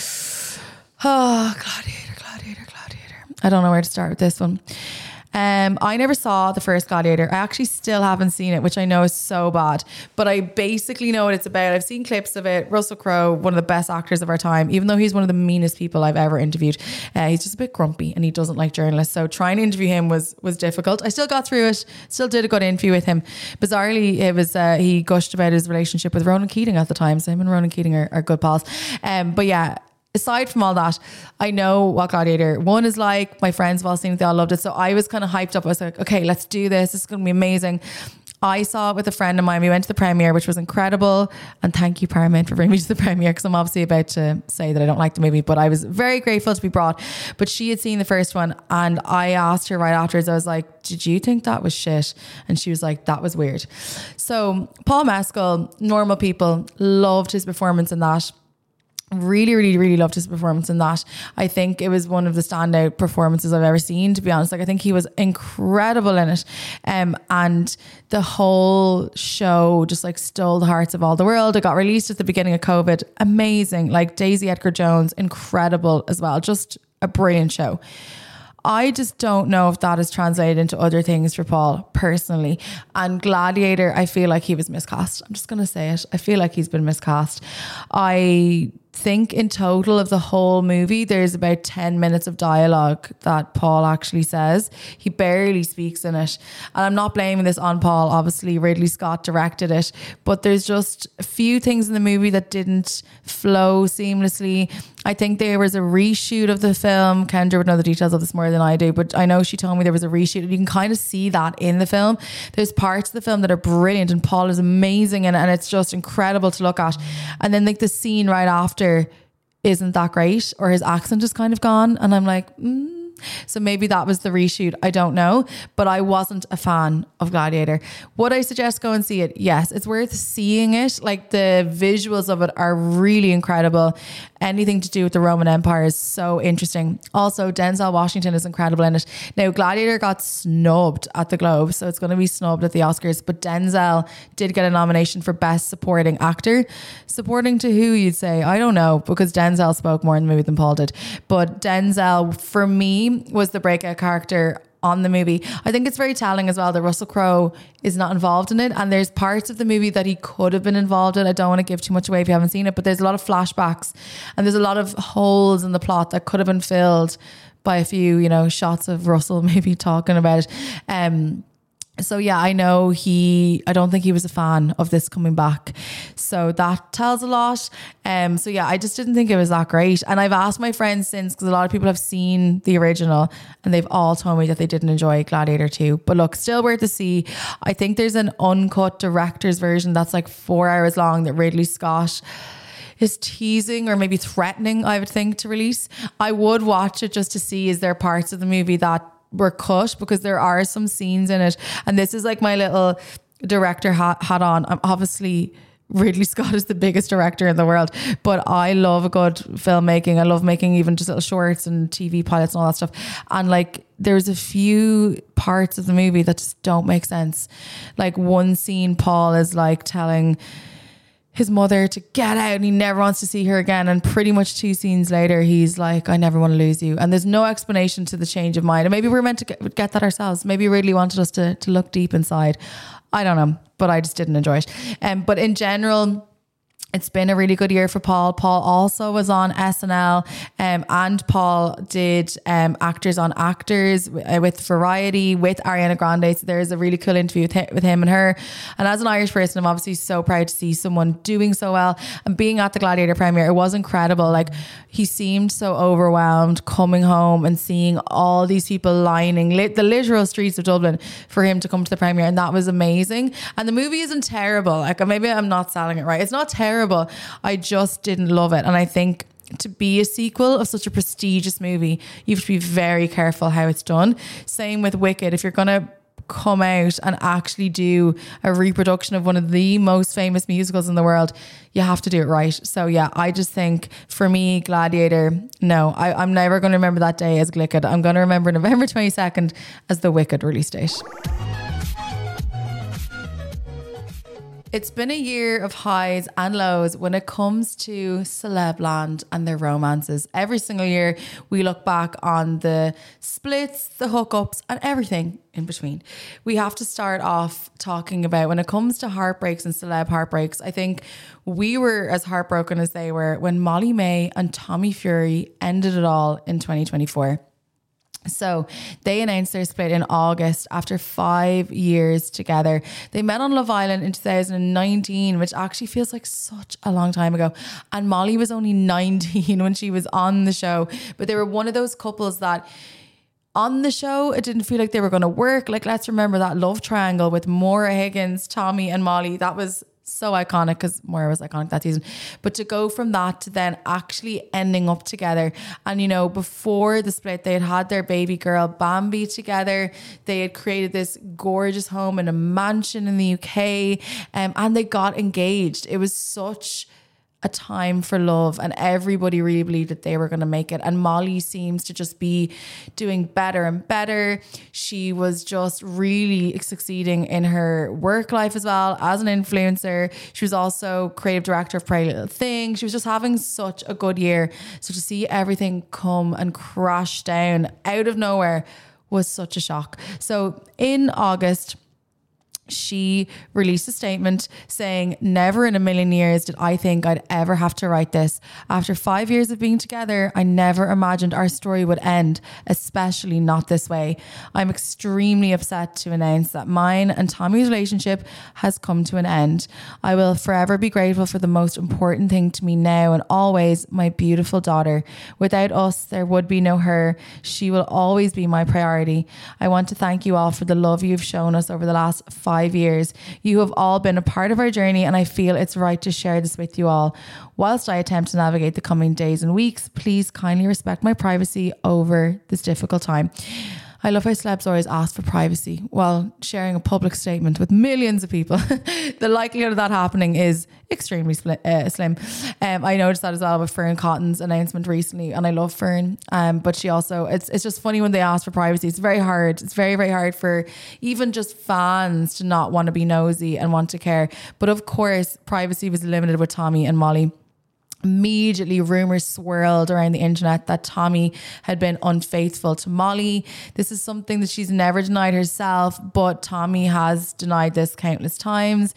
Oh, Gladiator, Gladiator, Gladiator. I don't know where to start with this one. Um, I never saw the first Gladiator. I actually still haven't seen it, which I know is so bad, but I basically know what it's about. I've seen clips of it. Russell Crowe, one of the best actors of our time, even though he's one of the meanest people I've ever interviewed. Uh, he's just a bit grumpy and he doesn't like journalists. So trying to interview him was was difficult. I still got through it. Still did a good interview with him. Bizarrely, it was uh, he gushed about his relationship with Ronan Keating at the time. So him and Ronan Keating are, are good pals. Um, but yeah. Aside from all that, I know what Gladiator one is like. My friends have all seen it. They all loved it. So I was kind of hyped up. I was like, okay, let's do this. This is going to be amazing. I saw it with a friend of mine. We went to the premiere, which was incredible. And thank you, Paramount, for bringing me to the premiere, because I'm obviously about to say that I don't like the movie, but I was very grateful to be brought. But she had seen the first one and I asked her right afterwards, I was like, did you think that was shit? And she was like, that was weird. So Paul Mescal, Normal People, loved his performance in that. Really, really, really loved his performance in that. I think it was one of the standout performances I've ever seen, to be honest. Like, I think he was incredible in it. Um, and the whole show just like stole the hearts of all the world. It got released at the beginning of COVID. Amazing. Like Daisy Edgar Jones, incredible as well. Just a brilliant show. I just don't know if that is translated into other things for Paul personally. And Gladiator, I feel like he was miscast. I'm just going to say it. I feel like he's been miscast. I think in total of the whole movie, there's about ten minutes of dialogue that Paul actually says. He barely speaks in it. And I'm not blaming this on Paul. Obviously, Ridley Scott directed it. But there's just a few things in the movie that didn't flow seamlessly. I think there was a reshoot of the film. Kendra would know the details of this more than I do, but I know she told me there was a reshoot, and you can kind of see that in the film. There's parts of the film that are brilliant and Paul is amazing in it, and it's just incredible to look at. And then like the scene right after isn't that great, or his accent is kind of gone, and I'm like, mm, So maybe that was the reshoot. I don't know. But I wasn't a fan of Gladiator. Would I suggest go and see it? Yes. It's worth seeing it. Like the visuals of it are really incredible. Anything to do with the Roman Empire is so interesting. Also, Denzel Washington is incredible in it. Now, Gladiator got snubbed at the Globe, so it's going to be snubbed at the Oscars. But Denzel did get a nomination for Best Supporting Actor. Supporting to who, you'd say? I don't know, because Denzel spoke more in the movie than Paul did. But Denzel, for me, was the breakout character on the movie. I think it's very telling as well that Russell Crowe is not involved in it, and there's parts of the movie that he could have been involved in. I don't want to give too much away if you haven't seen it, but there's a lot of flashbacks and there's a lot of holes in the plot that could have been filled by a few, you know, shots of Russell maybe talking about it. Um, So yeah, I know he, I don't think he was a fan of this coming back. So that tells a lot. Um, so yeah, I just didn't think it was that great. And I've asked my friends since, because a lot of people have seen the original and they've all told me that they didn't enjoy Gladiator two. But look, still worth to see. I think there's an uncut director's version that's like four hours long that Ridley Scott is teasing or maybe threatening, I would think, to release. I would watch it just to see, is there parts of the movie that were cut, because there are some scenes in it, and this is like my little director hat, hat on. I'm obviously, Ridley Scott is the biggest director in the world, but I love a good filmmaking. I love making even just little shorts and T V pilots and all that stuff. And like, there's a few parts of the movie that just don't make sense. Like one scene, Paul is like telling his mother to get out and he never wants to see her again, and pretty much two scenes later he's like, I never want to lose you, and there's no explanation to the change of mind. And maybe we're meant to get, get that ourselves. Maybe Ridley wanted us to to look deep inside. I don't know, but I just didn't enjoy it. Um, but in general, it's been a really good year for Paul. Paul also was on S N L, um, and Paul did um, Actors on Actors with Variety with Ariana Grande. So there's a really cool interview with him, with him and her. And as an Irish person, I'm obviously so proud to see someone doing so well. And being at the Gladiator premiere, it was incredible. Like, he seemed so overwhelmed coming home and seeing all these people lining lit, the literal streets of Dublin for him to come to the premiere. And that was amazing. And the movie isn't terrible. Like, maybe I'm not selling it right. It's not terrible. I just didn't love it. And I think to be a sequel of such a prestigious movie, you have to be very careful how it's done. Same with Wicked. If you're going to come out and actually do a reproduction of one of the most famous musicals in the world, you have to do it right. So yeah, I just think for me, Gladiator, no, I, I'm never going to remember that day as Glicked. I'm going to remember November twenty-second as the Wicked release date. It's been a year of highs and lows when it comes to Celebland and their romances. Every single year we look back on the splits, the hookups, and everything in between. We have to start off talking about, when it comes to heartbreaks and celeb heartbreaks, I think we were as heartbroken as they were when Molly May and Tommy Fury ended it all in twenty twenty-four. So they announced their split in August after five years together. They met on Love Island in two thousand nineteen, which actually feels like such a long time ago. And Molly was only nineteen when she was on the show. But they were one of those couples that on the show, it didn't feel like they were going to work. Like, let's remember that love triangle with Maura Higgins, Tommy and Molly. That was so iconic, because Moira was iconic that season. But to go from that to then actually ending up together, and you know, before the split they had had their baby girl Bambi together. They had created this gorgeous home in a mansion in the U K, um, and they got engaged. It was such a time for love, and everybody really believed that they were going to make it. And Molly seems to just be doing better and better. She was just really succeeding in her work life as well as an influencer. She was also creative director of Pretty Little Thing. She was just having such a good year. So to see everything come and crash down out of nowhere was such a shock. So in August, she released a statement saying, never in a million years did I think I'd ever have to write this. After five years of being together, I never imagined our story would end, especially not this way. I'm extremely upset to announce that mine and Tommy's relationship has come to an end. I will forever be grateful for the most important thing to me now and always, my beautiful daughter. Without us, there would be no her. She will always be my priority. I want to thank you all for the love you've shown us over the last five five years. You have all been a part of our journey, and I feel it's right to share this with you all. Whilst I attempt to navigate the coming days and weeks, please kindly respect my privacy over this difficult time. I love how celebs always ask for privacy while sharing a public statement with millions of people. The likelihood of that happening is extremely spli- uh, slim. Um, I noticed that as well with Fern Cotton's announcement recently, and I love Fern. Um, but she also, it's it's just funny when they ask for privacy. It's very hard. It's very, very hard for even just fans to not want to be nosy and want to care. But of course, privacy was limited with Tommy and Molly. Immediately rumors swirled around the internet that Tommy had been unfaithful to Molly. This is something that she's never denied herself, but Tommy has denied this countless times.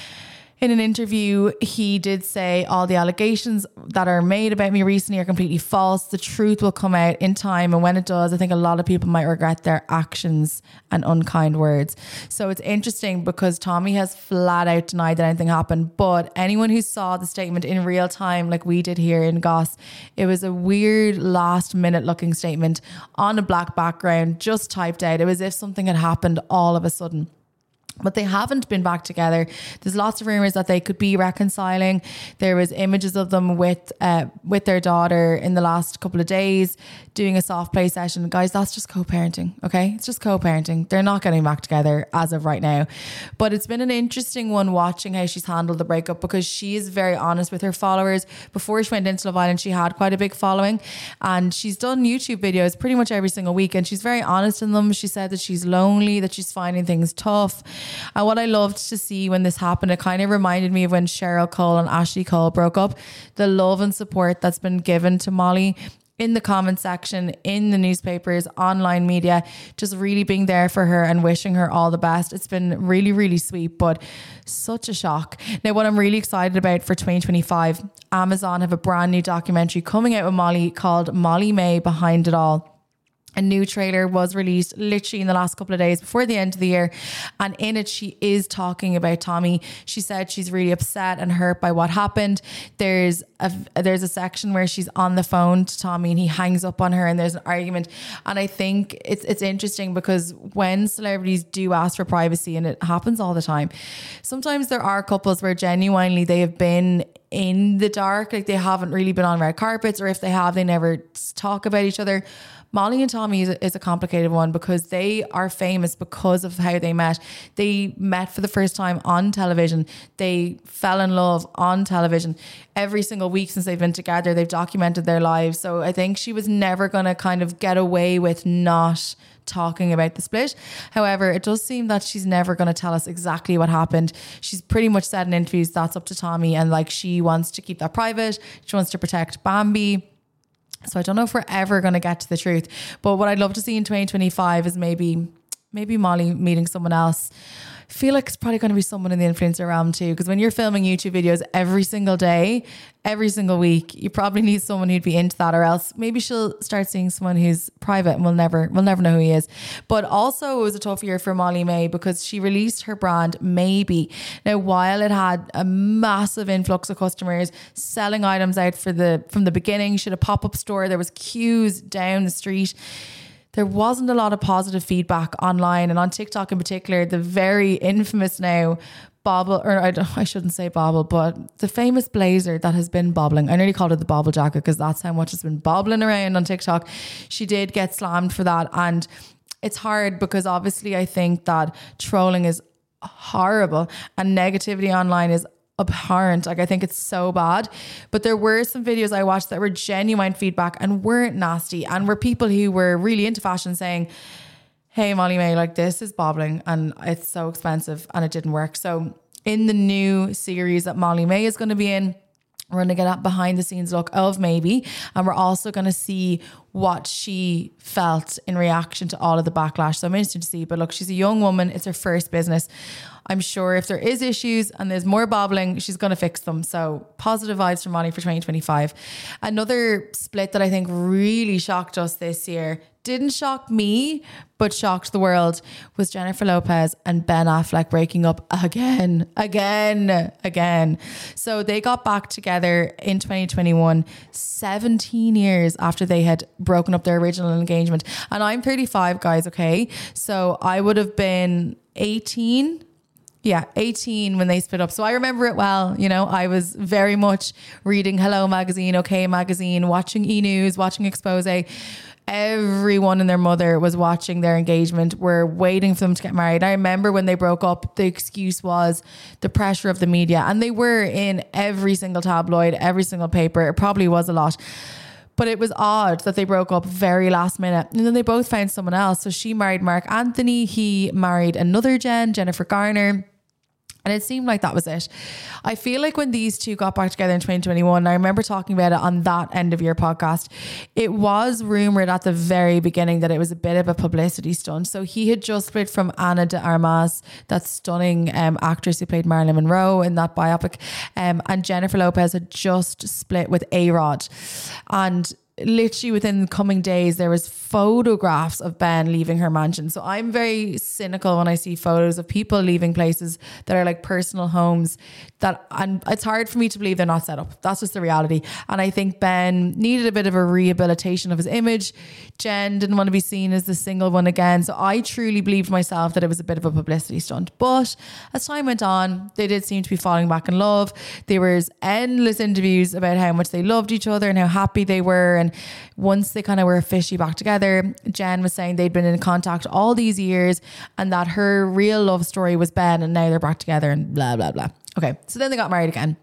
In an interview, he did say all the allegations that are made about me recently are completely false. The truth will come out in time. And when it does, I think a lot of people might regret their actions and unkind words. So it's interesting because Tommy has flat out denied that anything happened. But anyone who saw the statement in real time, like we did here in Goss, it was a weird last minute looking statement on a black background, just typed out. It was as if something had happened all of a sudden. But they haven't been back together. There's lots of rumors that they could be reconciling. There was images of them with uh, with their daughter in the last couple of days doing a soft play session. Guys, that's just co-parenting, okay? It's just co-parenting. They're not getting back together as of right now. But it's been an interesting one watching how she's handled the breakup, because she is very honest with her followers. Before she went into Love Island, she had quite a big following, and she's done YouTube videos pretty much every single week, and she's very honest in them. She said that she's lonely, that she's finding things tough. And what I loved to see when this happened, it kind of reminded me of when Cheryl Cole and Ashley Cole broke up. The love and support that's been given to Molly in the comment section, in the newspapers, online media, just really being there for her and wishing her all the best. It's been really, really sweet, but such a shock. Now, what I'm really excited about for twenty twenty-five, Amazon have a brand new documentary coming out with Molly called Molly-Mae Behind It All. A new trailer was released literally in the last couple of days before the end of the year. And in it, she is talking about Tommy. She said she's really upset and hurt by what happened. There's a, there's a section where she's on the phone to Tommy and he hangs up on her and there's an argument. And I think it's it's interesting because when celebrities do ask for privacy, and it happens all the time, sometimes there are couples where genuinely they have been in the dark, like they haven't really been on red carpets, or if they have, they never talk about each other. Molly and Tommy is a, is a complicated one because they are famous because of how they met. They met for the first time on television. They fell in love on television. Every single week since they've been together, they've documented their lives. So I think she was never going to kind of get away with not talking about the split. However, it does seem that she's never going to tell us exactly what happened. She's pretty much said in interviews that's up to Tommy, and like she wants to keep that private. She wants to protect Bambi. So I don't know if we're ever going to get to the truth. But what I'd love to see in twenty twenty-five is maybe maybe Molly meeting someone else. I feel like it's probably going to be someone in the influencer realm too, because when you're filming YouTube videos every single day, every single week, you probably need someone who'd be into that, or else maybe she'll start seeing someone who's private and we'll never we'll never know who he is. But also it was a tough year for Molly-Mae because she released her brand Maybe. Now, while it had a massive influx of customers selling items out for the from the beginning, she had a pop-up store, there was queues down the street. There wasn't a lot of positive feedback online, and on TikTok in particular, the very infamous now bobble, or I, I shouldn't say bobble, but the famous blazer that has been bobbling. I nearly called it the bobble jacket because that's how much it's been bobbling around on TikTok. She did get slammed for that, and it's hard because obviously I think that trolling is horrible and negativity online is abhorrent. Like, I think it's so bad. But there were some videos I watched that were genuine feedback and weren't nasty, and were people who were really into fashion saying, hey, Molly-Mae, like, this is bobbling and it's so expensive and it didn't work. So in the new series that Molly-Mae is going to be in, we're going to get a behind the scenes look of Maybe, and we're also going to see what she felt in reaction to all of the backlash. So I'm interested to see. But look, she's a young woman. It's her first business. I'm sure if there is issues and there's more bobbling, she's going to fix them. So positive vibes from Molly for twenty twenty-five. Another split that I think really shocked us this year, didn't shock me, but shocked the world, was Jennifer Lopez and Ben Affleck breaking up again, again, again. So they got back together in twenty twenty-one, seventeen years after they had broken up their original engagement. And I'm thirty-five, guys, okay? So I would have been eighteen Yeah, eighteen when they split up. So I remember it well. You know, I was very much reading Hello Magazine, OK Magazine, watching E! News, watching Expose. Everyone and their mother was watching their engagement. We're waiting for them to get married. I remember when they broke up, the excuse was the pressure of the media. And they were in every single tabloid, every single paper. It probably was a lot. But it was odd that they broke up very last minute. And then they both found someone else. So she married Mark Anthony. He married another Jen, Jennifer Garner. And it seemed like that was it. I feel like when these two got back together in twenty twenty-one, I remember talking about it on that end of your podcast, it was rumoured at the very beginning that it was a bit of a publicity stunt. So he had just split from Ana de Armas, that stunning um, actress who played Marilyn Monroe in that biopic. Um, and Jennifer Lopez had just split with A-Rod. And literally within the coming days, there was photographs of Ben leaving her mansion. So I'm very cynical when I see photos of people leaving places that are like personal homes that, and it's hard for me to believe they're not set up. That's just the reality. And I think Ben needed a bit of a rehabilitation of his image. Jen didn't want to be seen as the single one again. So I truly believed myself that it was a bit of a publicity stunt. But as time went on, they did seem to be falling back in love. There was endless interviews about how much they loved each other and how happy they were. And once they kind of were officially back together, Jen was saying they'd been in contact all these years and that her real love story was Ben, and now they're back together and blah, blah, blah. Okay, so then they got married again.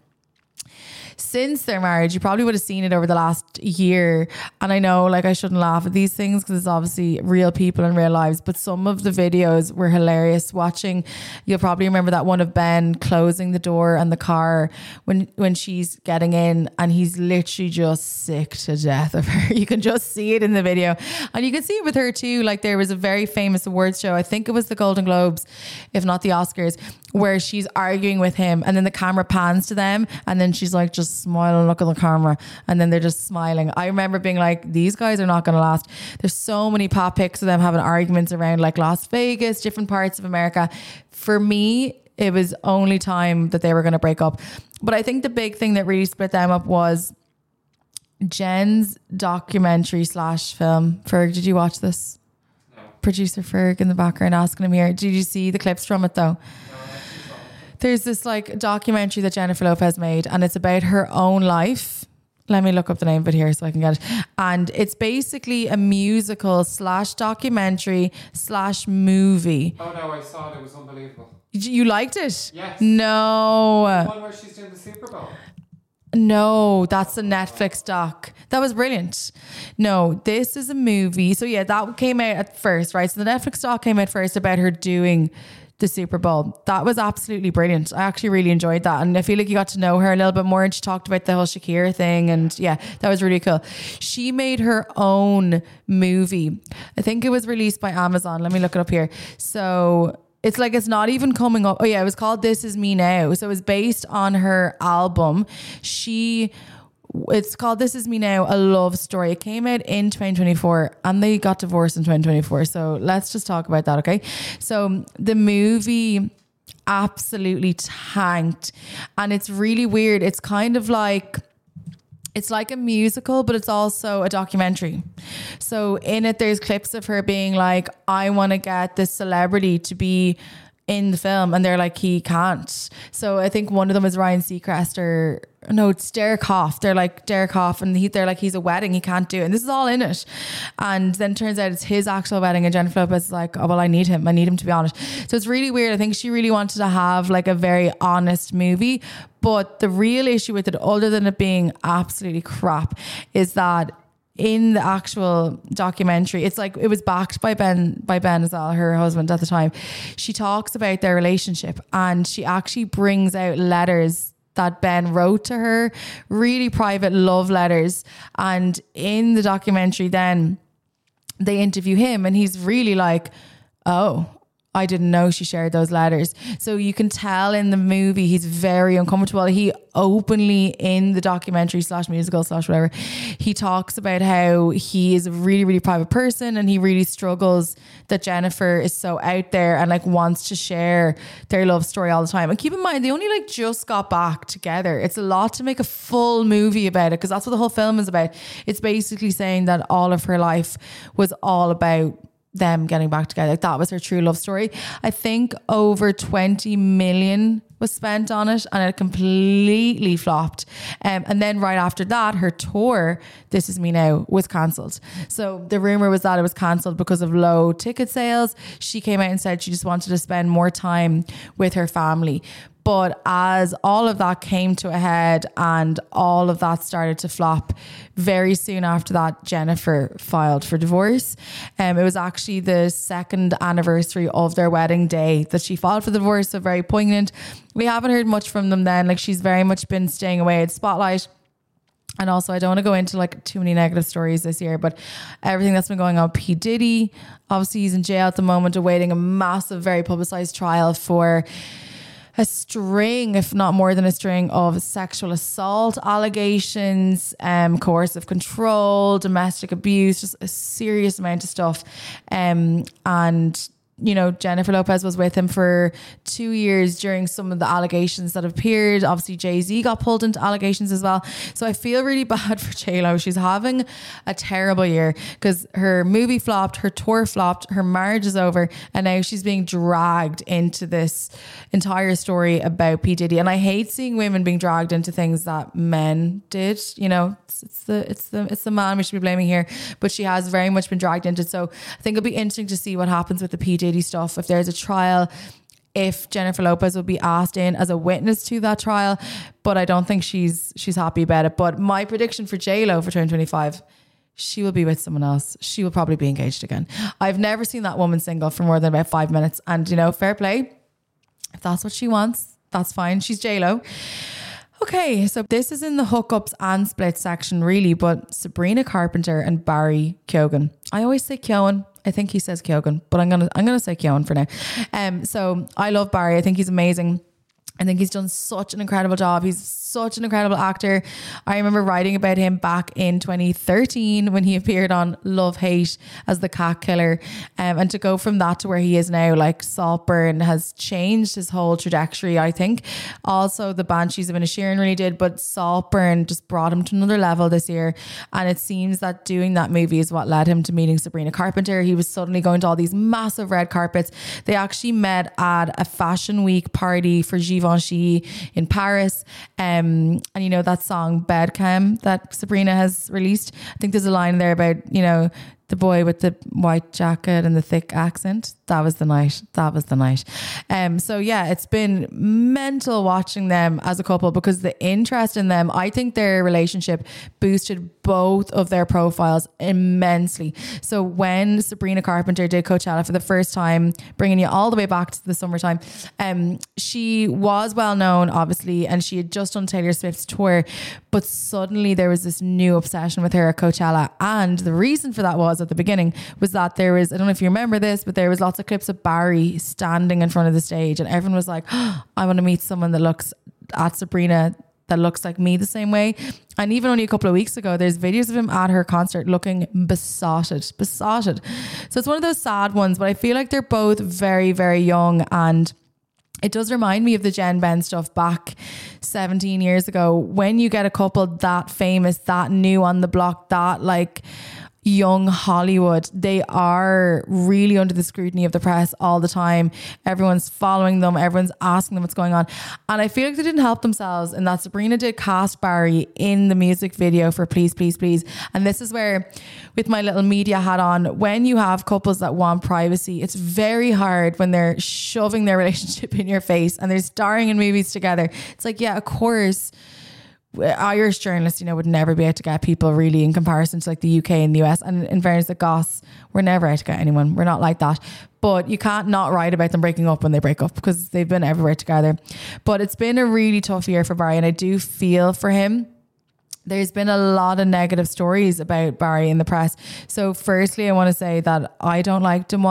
Since their marriage, you probably would have seen it over the last year. And I know, like, I shouldn't laugh at these things because it's obviously real people in real lives, but some of the videos were hilarious watching. You'll probably remember that one of Ben closing the door and the car when when she's getting in, and he's literally just sick to death of her. You can just see it in the video, and you can see it with her too. Like, there was a very famous awards show, I think it was the Golden Globes, if not the Oscars, where she's arguing with him, and then the camera pans to them, and then she's like, just smile and look at the camera, and then they're just smiling. I remember being like, these guys are not going to last. There's so many pop pics of them having arguments around like Las Vegas, different parts of America. For me, it was only time that they were going to break up. But I think the big thing that really split them up was Jen's documentary slash film. Ferg, did you watch this? No. Producer Ferg in the background asking him here. Did you see the clips from it though? There's this like documentary that Jennifer Lopez made, and it's about her own life. Let me look up the name of it here so I can get it. And it's basically a musical slash documentary slash movie. Oh no, I saw it. It was unbelievable. You liked it? Yes. No. The one where she's doing the Super Bowl. No, that's a Netflix doc. That was brilliant. No, this is a movie. So yeah, that came out at first, right? So the Netflix doc came out first about her doing the Super Bowl. That was absolutely brilliant. I actually really enjoyed that, and I feel like you got to know her a little bit more, and she talked about the whole Shakira thing, and yeah, that was really cool. She made her own movie. I think it was released by Amazon. Let me look it up here. So it's like, it's not even coming up. Oh yeah, it was called This Is Me Now. So it was based on her album. She It's called This Is Me Now, a love story. It came out in twenty twenty-four and they got divorced in twenty twenty-four. So let's just talk about that, okay? So the movie absolutely tanked, and it's really weird. It's kind of like, it's like a musical, but it's also a documentary. So in it, there's clips of her being like, I want to get this celebrity to be in the film, and they're like, he can't. So I think one of them is Ryan Seacrest, or no, it's Derek Hoff. They're like, Derek Hoff, and he, they're like, he's a wedding, he can't do it. And this is all in it. And then turns out it's his actual wedding, and Jennifer Lopez is like, oh well, I need him I need him to be honest. So it's really weird. I think she really wanted to have like a very honest movie, but the real issue with it, other than it being absolutely crap, is that in the actual documentary, it's like, it was backed by Ben, by Ben as well, her husband at the time. She talks about their relationship, and she actually brings out letters that Ben wrote to her, really private love letters. And in the documentary, then they interview him, and he's really like, oh, I didn't know she shared those letters. So you can tell in the movie he's very uncomfortable. He openly, in the documentary slash musical slash whatever, he talks about how he is a really, really private person, and he really struggles that Jennifer is so out there and like wants to share their love story all the time. And keep in mind, they only like just got back together. It's a lot to make a full movie about it, because that's what the whole film is about. It's basically saying that all of her life was all about them getting back together. Like that was her true love story. I think over twenty million was spent on it and it completely flopped. Um, and then right after that, her tour, This Is Me Now, was cancelled. So the rumor was that it was cancelled because of low ticket sales. She came out and said she just wanted to spend more time with her family. But as all of that came to a head and all of that started to flop, very soon after that, Jennifer filed for divorce. Um, it was actually the second anniversary of their wedding day that she filed for the divorce, so very poignant. We haven't heard much from them then. Like she's very much been staying away at Spotlight. And also, I don't want to go into like too many negative stories this year, but everything that's been going on, P. Diddy, obviously he's in jail at the moment, awaiting a massive, very publicized trial for a string, if not more than a string, of sexual assault allegations, um, coercive control, domestic abuse, just a serious amount of stuff. Um, and you know, Jennifer Lopez was with him for two years during some of the allegations that appeared. Obviously, Jay-Z got pulled into allegations as well. So I feel really bad for J-Lo. She's having a terrible year because her movie flopped, her tour flopped, her marriage is over, and now she's being dragged into this entire story about P. Diddy. And I hate seeing women being dragged into things that men did. You know, it's, it's the it's the it's the man we should be blaming here. But she has very much been dragged into it. So I think it'll be interesting to see what happens with the P. Diddy stuff, if there's a trial, if Jennifer Lopez will be asked in as a witness to that trial. But I don't think she's she's happy about it. But my prediction for J-Lo for twenty twenty-five, she will be with someone else. She will probably be engaged again. I've never seen that woman single for more than about five minutes. And you know, fair play. If that's what she wants, that's fine. She's J-Lo. Okay, so this is in the hookups and split section really, but Sabrina Carpenter and Barry Keoghan. I always say Keoghan. I think he says Keoghan, but I'm gonna I'm gonna say Keoghan for now. Um, so I love Barry. I think he's amazing. I think he's done such an incredible job. He's such an incredible actor. I remember writing about him back in twenty thirteen when he appeared on Love Hate as the cat killer. Um, and to go from that to where he is now, like Saltburn has changed his whole trajectory, I think. Also, the Banshees of Inisherin really did, but Saltburn just brought him to another level this year. And it seems that doing that movie is what led him to meeting Sabrina Carpenter. He was suddenly going to all these massive red carpets. They actually met at a fashion week party for Givenchy in Paris. Um, and you know that song Bedcam that Sabrina has released, I think there's a line there about, you know, the boy with the white jacket and the thick accent. That was the night. That was the night. Um, so yeah, it's been mental watching them as a couple because the interest in them, I think their relationship boosted both of their profiles immensely. So when Sabrina Carpenter did Coachella for the first time, bringing you all the way back to the summertime, um, she was well known, obviously, and she had just done Taylor Swift's tour, but suddenly there was this new obsession with her at Coachella. And the reason for that was, at the beginning, was that there was, I don't know if you remember this, but there was lots of clips of Barry standing in front of the stage and everyone was like, oh, I want to meet someone that looks at Sabrina that looks like me the same way. And even only a couple of weeks ago, there's videos of him at her concert looking besotted, besotted. So it's one of those sad ones, but I feel like they're both very, very young, and it does remind me of the Jen Ben stuff back seventeen years ago. When you get a couple that famous, that new on the block, that like young Hollywood, they are really under the scrutiny of the press all the time. Everyone's following them, everyone's asking them what's going on, and I feel like they didn't help themselves in that Sabrina did cast Barry in the music video for Please Please Please. And this is where, with my little media hat on, when you have couples that want privacy, it's very hard when they're shoving their relationship in your face and they're starring in movies together. It's like, yeah, of course Irish journalists, you know, would never be able to get people really in comparison to like the U K and the U S. And in fairness to Goss, we're never out to get anyone. We're not like that. But you can't not write about them breaking up when they break up because they've been everywhere together. But it's been a really tough year for Barry, and I do feel for him. There's been a lot of negative stories about Barry in the press. So firstly, I want to say that I don't like Demois.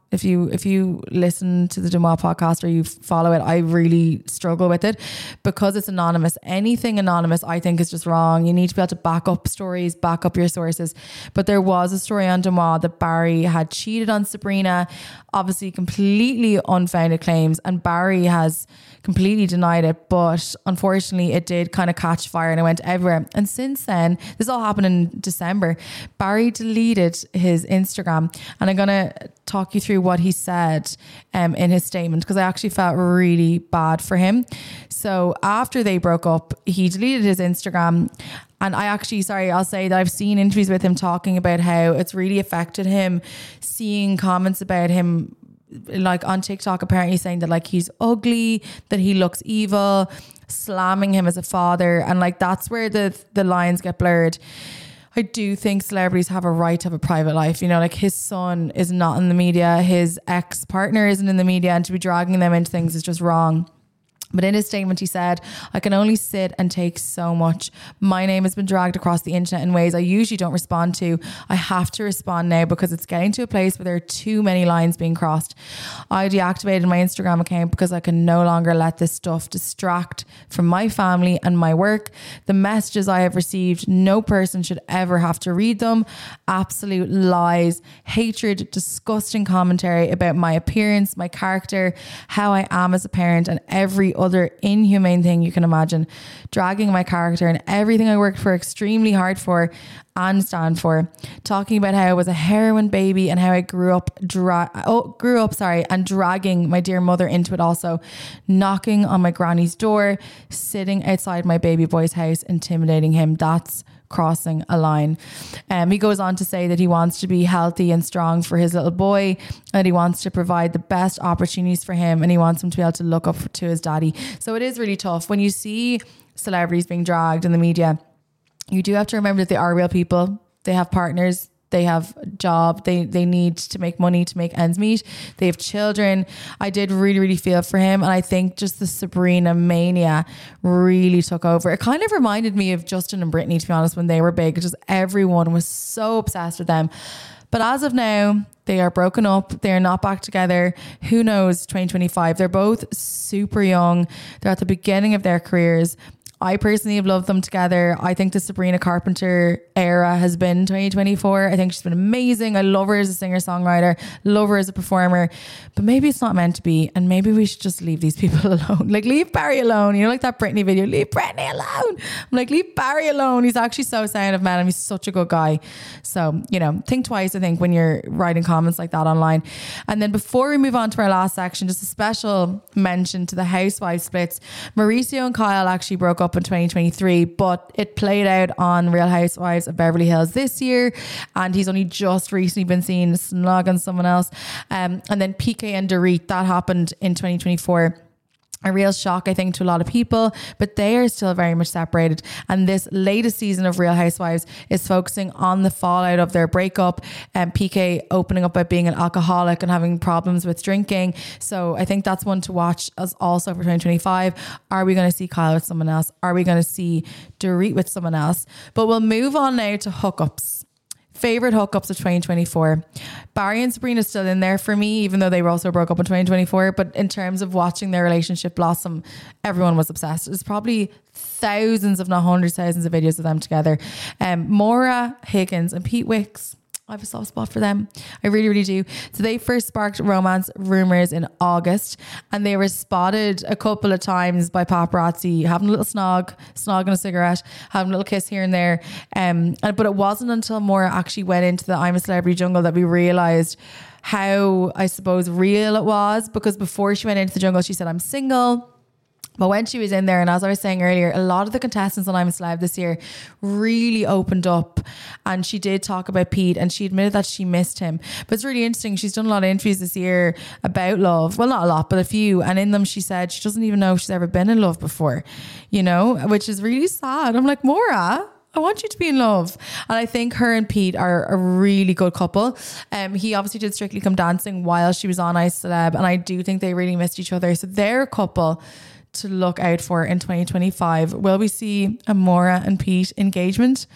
If you if you listen to the Demois podcast or you follow it, I really struggle with it because it's anonymous. Anything anonymous, I think, is just wrong. You need to be able to back up stories, back up your sources. But there was a story on Demois that Barry had cheated on Sabrina, obviously completely unfounded claims, and Barry has completely denied it. But unfortunately, it did kind of catch fire and it went everywhere. And since then, this all happened in December, Barry deleted his Instagram, and I'm gonna talk you through what he said um, in his statement, because I actually felt really bad for him. So after they broke up, he deleted his Instagram, and I actually, sorry, I'll say that I've seen interviews with him talking about how it's really affected him, seeing comments about him like on TikTok apparently saying that like he's ugly, that he looks evil, slamming him as a father, and like that's where the the lines get blurred. I do think celebrities have a right to have a private life. You know, like his son is not in the media, his ex-partner isn't in the media, and to be dragging them into things is just wrong. But in his statement, he said, I can only sit and take so much. My name has been dragged across the internet in ways I usually don't respond to. I have to respond now because it's getting to a place where there are too many lines being crossed. I deactivated my Instagram account because I can no longer let this stuff distract from my family and my work. The messages I have received, no person should ever have to read them. Absolute lies, hatred, disgusting commentary about my appearance, my character, how I am as a parent, and every other inhumane thing you can imagine, dragging my character and everything I worked for extremely hard for and stand for, talking about how I was a heroin baby and how I grew up dra- oh grew up sorry and dragging my dear mother into it, also knocking on my granny's door, sitting outside my baby boy's house, intimidating him. That's crossing a line. Um, he goes on to say that he wants to be healthy and strong for his little boy, and he wants to provide the best opportunities for him, and he wants him to be able to look up to his daddy. So it is really tough when you see celebrities being dragged in the media. You do have to remember that they are real people. They have partners, they have a job, they they need to make money to make ends meet, they have children. I did really really feel for him, and I think just the Sabrina mania really took over. It kind of reminded me of Justin and Britney, to be honest, when they were big. Just everyone was so obsessed with them. But as of now, they are broken up. They are not back together. Who knows, twenty twenty-five. They're both super young. They're at the beginning of their careers. I personally have loved them together. I think the Sabrina Carpenter era has been twenty twenty-four. I think she's been amazing. I love her as a singer-songwriter, love her as a performer, but maybe it's not meant to be, and maybe we should just leave these people alone. Like, leave Barry alone. You know, like that Britney video, leave Britney alone. I'm like, leave Barry alone. He's actually so sound of man, and he's such a good guy. So, you know, think twice, I think, when you're writing comments like that online. And then before we move on to our last section, just a special mention to the housewives splits. Mauricio and Kyle actually broke up in twenty twenty-three, but it played out on Real Housewives of Beverly Hills this year, and he's only just recently been seen snogging someone else. Um, and then P K and Dorit, that happened in twenty twenty-four. A real shock, I think, to a lot of people, but they are still very much separated. And this latest season of Real Housewives is focusing on the fallout of their breakup, and P K opening up about being an alcoholic and having problems with drinking. So I think that's one to watch as also for twenty twenty-five. Are we going to see Kyle with someone else? Are we going to see Dorit with someone else? But we'll move on now to hookups. Favorite hookups of twenty twenty-four. Barry and Sabrina is still in there for me, even though they were also broke up in twenty twenty-four. But in terms of watching their relationship blossom, everyone was obsessed. There's probably thousands, if not hundreds, thousands of videos of them together. Um, Maura Higgins and Pete Wicks, I have a soft spot for them. I really, really do. So they first sparked romance rumors in August, and they were spotted a couple of times by paparazzi having a little snog, snogging a cigarette, having a little kiss here and there. Um, and, but it wasn't until Maura actually went into the I'm a Celebrity jungle that we realised how, I suppose, real it was. Because before she went into the jungle, she said, I'm single. But when she was in there, and as I was saying earlier, a lot of the contestants on I'm a Celeb this year really opened up, and she did talk about Pete, and she admitted that she missed him. But it's really interesting. She's done a lot of interviews this year about love. Well, not a lot, but a few. And in them, she said she doesn't even know if she's ever been in love before, you know, which is really sad. I'm like, Maura, I want you to be in love. And I think her and Pete are a really good couple. Um, he obviously did Strictly Come Dancing while she was on I'm a Celeb, and I do think they really missed each other. So they're a couple to look out for in twenty twenty-five. Will we see a Maura and Pete engagement?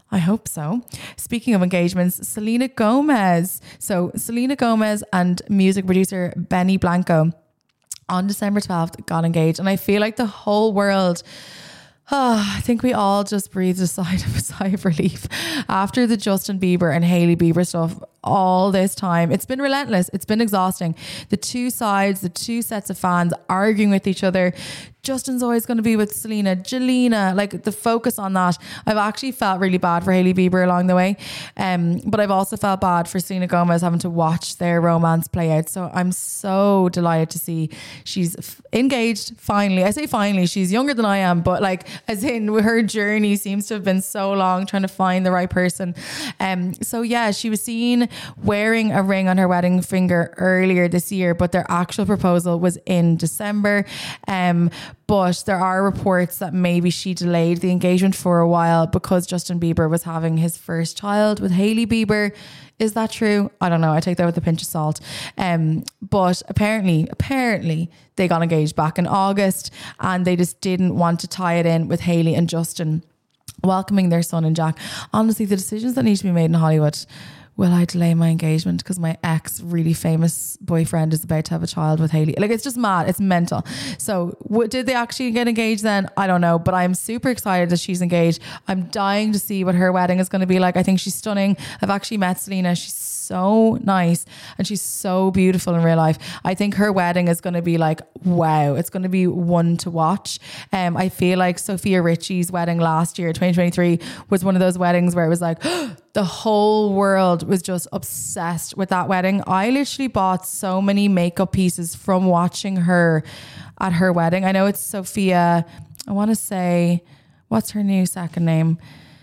I hope so. Speaking of engagements, Selena Gomez. So Selena Gomez and music producer Benny Blanco on December twelfth got engaged. And I feel like the whole world, oh, I think we all just breathed a sigh of a sigh of relief after the Justin Bieber and Hailey Bieber stuff all this time. It's been relentless. It's been exhausting. The two sides, the two sets of fans arguing with each other. Justin's always going to be with Selena, Jelena, like the focus on that. I've actually felt really bad for Hailey Bieber along the way. Um, but I've also felt bad for Selena Gomez having to watch their romance play out. So I'm so delighted to see she's f- engaged finally. I say finally, she's younger than I am, but like as in her journey seems to have been so long trying to find the right person. Um, so yeah, she was seen wearing a ring on her wedding finger earlier this year, but their actual proposal was in December. Um, But there are reports that maybe she delayed the engagement for a while because Justin Bieber was having his first child with Hailey Bieber. Is that true? I don't know. I take that with a pinch of salt. Um, but apparently, apparently they got engaged back in August and they just didn't want to tie it in with Hailey and Justin welcoming their son and Jack. Honestly, the decisions that need to be made in Hollywood. Will I delay my engagement because my ex really famous boyfriend is about to have a child with Hailey? Like, it's just mad. It's mental. So w- did they actually get engaged then? I don't know, but I'm super excited that she's engaged. I'm dying to see what her wedding is going to be like. I think she's stunning. I've actually met Selena. She's so nice and she's so beautiful in real life. I think her wedding is going to be like, wow, it's going to be one to watch. Um, I feel like Sophia Richie's wedding last year, twenty twenty-three, was one of those weddings where it was like, the whole world was just obsessed with that wedding. I literally bought so many makeup pieces from watching her at her wedding. I know it's Sophia, I want to say, what's her new second name?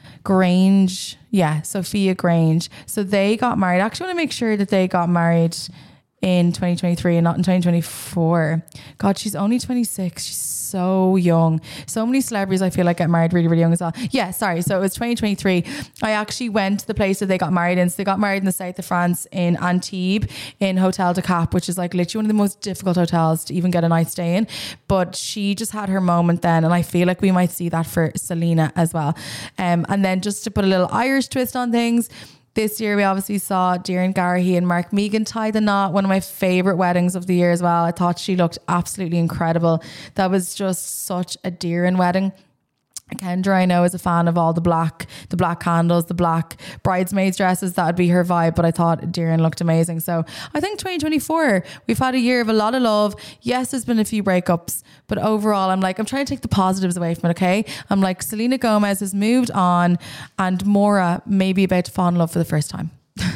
Grange. Yeah, Sophia Grange. So they got married. I actually want to make sure that they got married in twenty twenty-three and not in twenty twenty-four. God, she's only twenty-six. She's so young. So many celebrities I feel like get married really, really young as well. Yeah, sorry. So it was twenty twenty-three. I actually went to the place that they got married in. So they got married in the south of France in Antibes in Hotel de Cap, which is like literally one of the most difficult hotels to even get a night stay in. But she just had her moment then. And I feel like we might see that for Selena as well. Um, and then just to put a little Irish twist on things, this year we obviously saw Doireann Garrihy and Mark Megan tie the knot, one of my favourite weddings of the year as well. I thought she looked absolutely incredible. That was just such a Doireann wedding. Kendra, I know, is a fan of all the black, the black candles, the black bridesmaids dresses. That would be her vibe, but I thought Doireann looked amazing. So I think twenty twenty-four, we've had a year of a lot of love. Yes, there's been a few breakups, but overall, I'm like, I'm trying to take the positives away from it, okay? I'm like, Selena Gomez has moved on and Maura may be about to fall in love for the first time.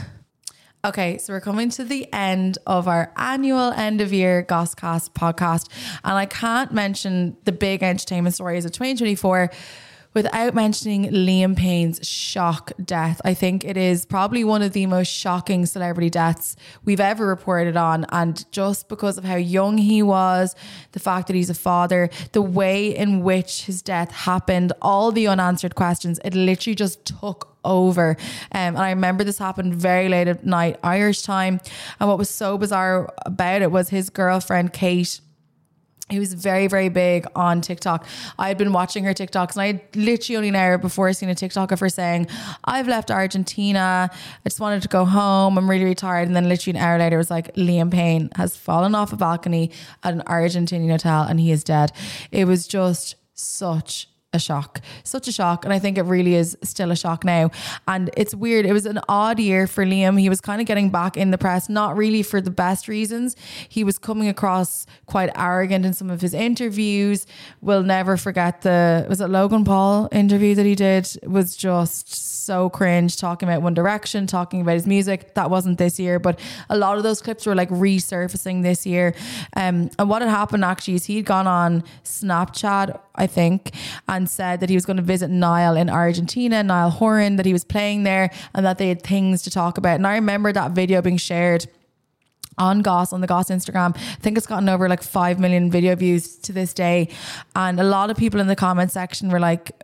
Okay, so we're coming to the end of our annual end of year Gosscast podcast, and I can't mention the big entertainment stories of twenty twenty-four without mentioning Liam Payne's shock death. I think it is probably one of the most shocking celebrity deaths we've ever reported on, and just because of how young he was, the fact that he's a father, the way in which his death happened, all the unanswered questions, it literally just took over. Um, and I remember this happened very late at night, Irish time. And what was so bizarre about it was his girlfriend, Kate, who was very, very big on TikTok. I had been watching her TikToks and I had literally only an hour before seen a TikTok of her saying, I've left Argentina. I just wanted to go home. I'm really, really tired. And then literally an hour later, it was like, Liam Payne has fallen off a balcony at an Argentinian hotel and he is dead. It was just such a shock, such a shock. And I think it really is still a shock now. And it's weird. It was an odd year for Liam. He was kind of getting back in the press, not really for the best reasons. He was coming across quite arrogant in some of his interviews. We'll never forget the, was it Logan Paul interview that he did? It was just so cringe, talking about One Direction, talking about his music. That wasn't this year, but a lot of those clips were like resurfacing this year. Um, and what had happened actually is he'd gone on Snapchat, I think, and said that he was going to visit Niall in Argentina, Niall Horan, that he was playing there and that they had things to talk about. And I remember that video being shared on Goss, on the Goss Instagram. I think it's gotten over like five million video views to this day. And a lot of people in the comment section were like,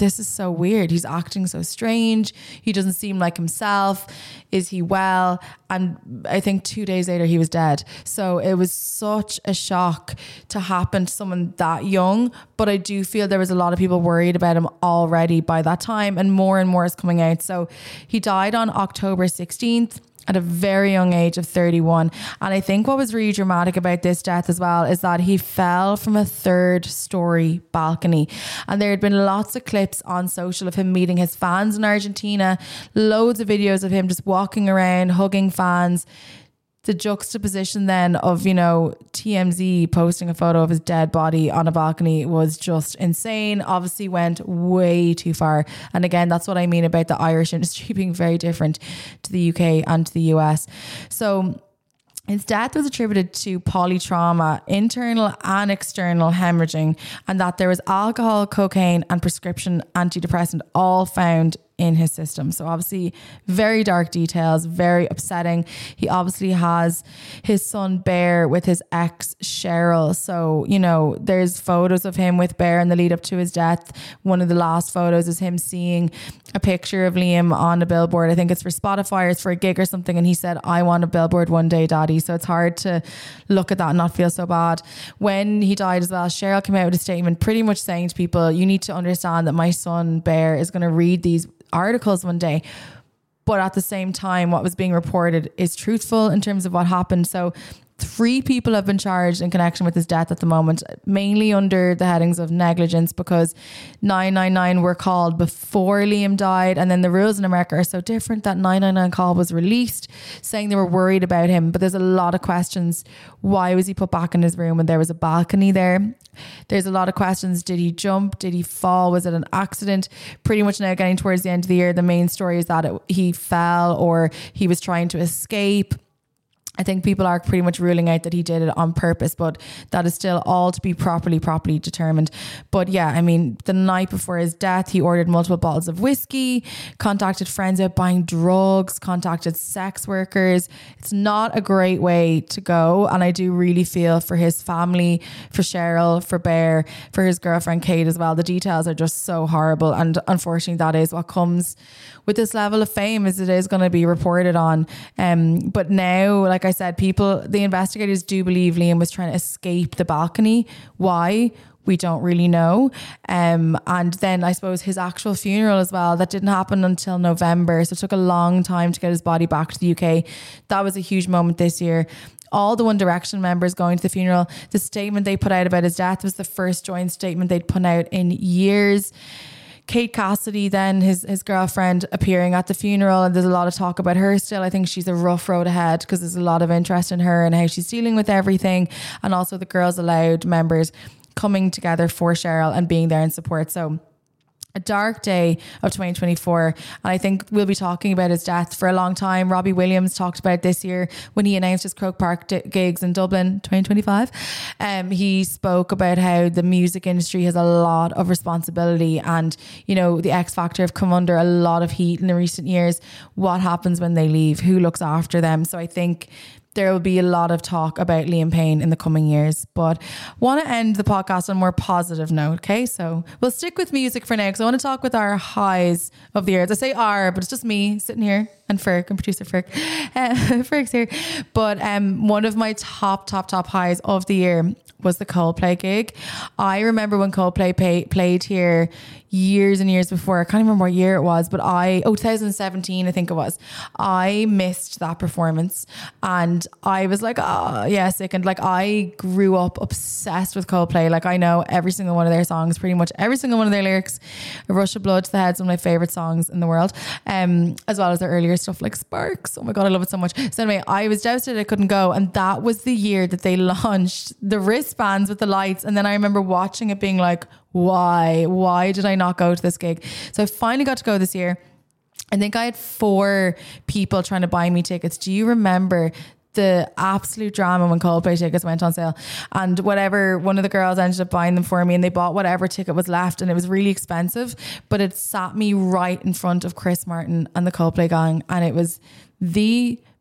this is so weird. He's acting so strange. He doesn't seem like himself. Is he well? And I think two days later he was dead. So it was such a shock to happen to someone that young. But I do feel there was a lot of people worried about him already by that time, and more and more is coming out. So he died on October sixteenth. At a very young age of thirty-one. And I think what was really dramatic about this death as well is that he fell from a third story balcony. And there had been lots of clips on social of him meeting his fans in Argentina, loads of videos of him just walking around, hugging fans. The juxtaposition then of, you know, T M Z posting a photo of his dead body on a balcony was just insane. Obviously went way too far. And again, that's what I mean about the Irish industry being very different to the U K and to the U S. So his death was attributed to polytrauma, internal and external hemorrhaging, and that there was alcohol, cocaine and prescription antidepressant all found in his system. So obviously very dark details, very upsetting. He obviously has his son Bear with his ex Cheryl. So, you know, there's photos of him with Bear in the lead up to his death. One of the last photos is him seeing a picture of Liam on a billboard. I think it's for Spotify or it's for a gig or something. And he said, I want a billboard one day, Daddy. So it's hard to look at that and not feel so bad. When he died as well, Cheryl came out with a statement pretty much saying to people, you need to understand that my son Bear is going to read these articles one day. But at the same time, what was being reported is truthful in terms of what happened. So three people have been charged in connection with his death at the moment, mainly under the headings of negligence, because nine nine nine were called before Liam died. And then the rules in America are so different that nine nine nine call was released saying they were worried about him. But there's a lot of questions. Why was he put back in his room when there was a balcony there? There's a lot of questions. Did he jump? Did he fall? Was it an accident? Pretty much now getting towards the end of the year, the main story is that it, he fell or he was trying to escape. I think people are pretty much ruling out that he did it on purpose, but that is still all to be properly, properly determined. But yeah, I mean, the night before his death, he ordered multiple bottles of whiskey, contacted friends out buying drugs, contacted sex workers. It's not a great way to go. And I do really feel for his family, for Cheryl, for Bear, for his girlfriend Kate as well. The details are just so horrible. And unfortunately, that is what comes with this level of fame, is it is going to be reported on. Um, but now, like I said, people, the investigators do believe Liam was trying to escape the balcony. Why? We don't really know. Um, and then I suppose his actual funeral as well, that didn't happen until November. So it took a long time to get his body back to the U K. That was a huge moment this year. All the One Direction members going to the funeral, the statement they put out about his death was the first joint statement they'd put out in years. Kate Cassidy, then his his girlfriend, appearing at the funeral, and there's a lot of talk about her still. I think she's a rough road ahead because there's a lot of interest in her and how she's dealing with everything, and also the Girls Aloud members coming together for Cheryl and being there in support. So a dark day of twenty twenty-four, and I think we'll be talking about his death for a long time. Robbie Williams talked about it this year when he announced his Croke Park d- gigs in Dublin twenty twenty-five. Um, he spoke about how the music industry has a lot of responsibility, and you know, the X Factor have come under a lot of heat in the recent years. What happens when they leave? Who looks after them? So I think there will be a lot of talk about Liam Payne in the coming years, but want to end the podcast on a more positive note. Okay, so we'll stick with music for now because I want to talk with our highs of the year. I say our, but it's just me sitting here and Ferg and producer Ferg. Uh, Ferg's here. But um, one of my top, top, top highs of the year was the Coldplay gig. I remember when Coldplay pay, played here years and years before. I can't remember what year it was, but I, oh, twenty seventeen, I think it was. I missed that performance and I was like, oh yeah, sick. And like, I grew up obsessed with Coldplay. Like, I know every single one of their songs, pretty much every single one of their lyrics. A Rush of Blood to the Head's one of my favorite songs in the world. Um, as well as their earlier stuff like Sparks. Oh my God, I love it so much. So anyway, I was devastated I couldn't go. And that was the year that they launched the wristbands with the lights. And then I remember watching it being like, why? Why did I not go to this gig? So I finally got to go this year. I think I had four people trying to buy me tickets. Do you remember the absolute drama when Coldplay tickets went on sale? And whatever, one of the girls ended up buying them for me and they bought whatever ticket was left and it was really expensive, but it sat me right in front of Chris Martin and the Coldplay gang, and it was the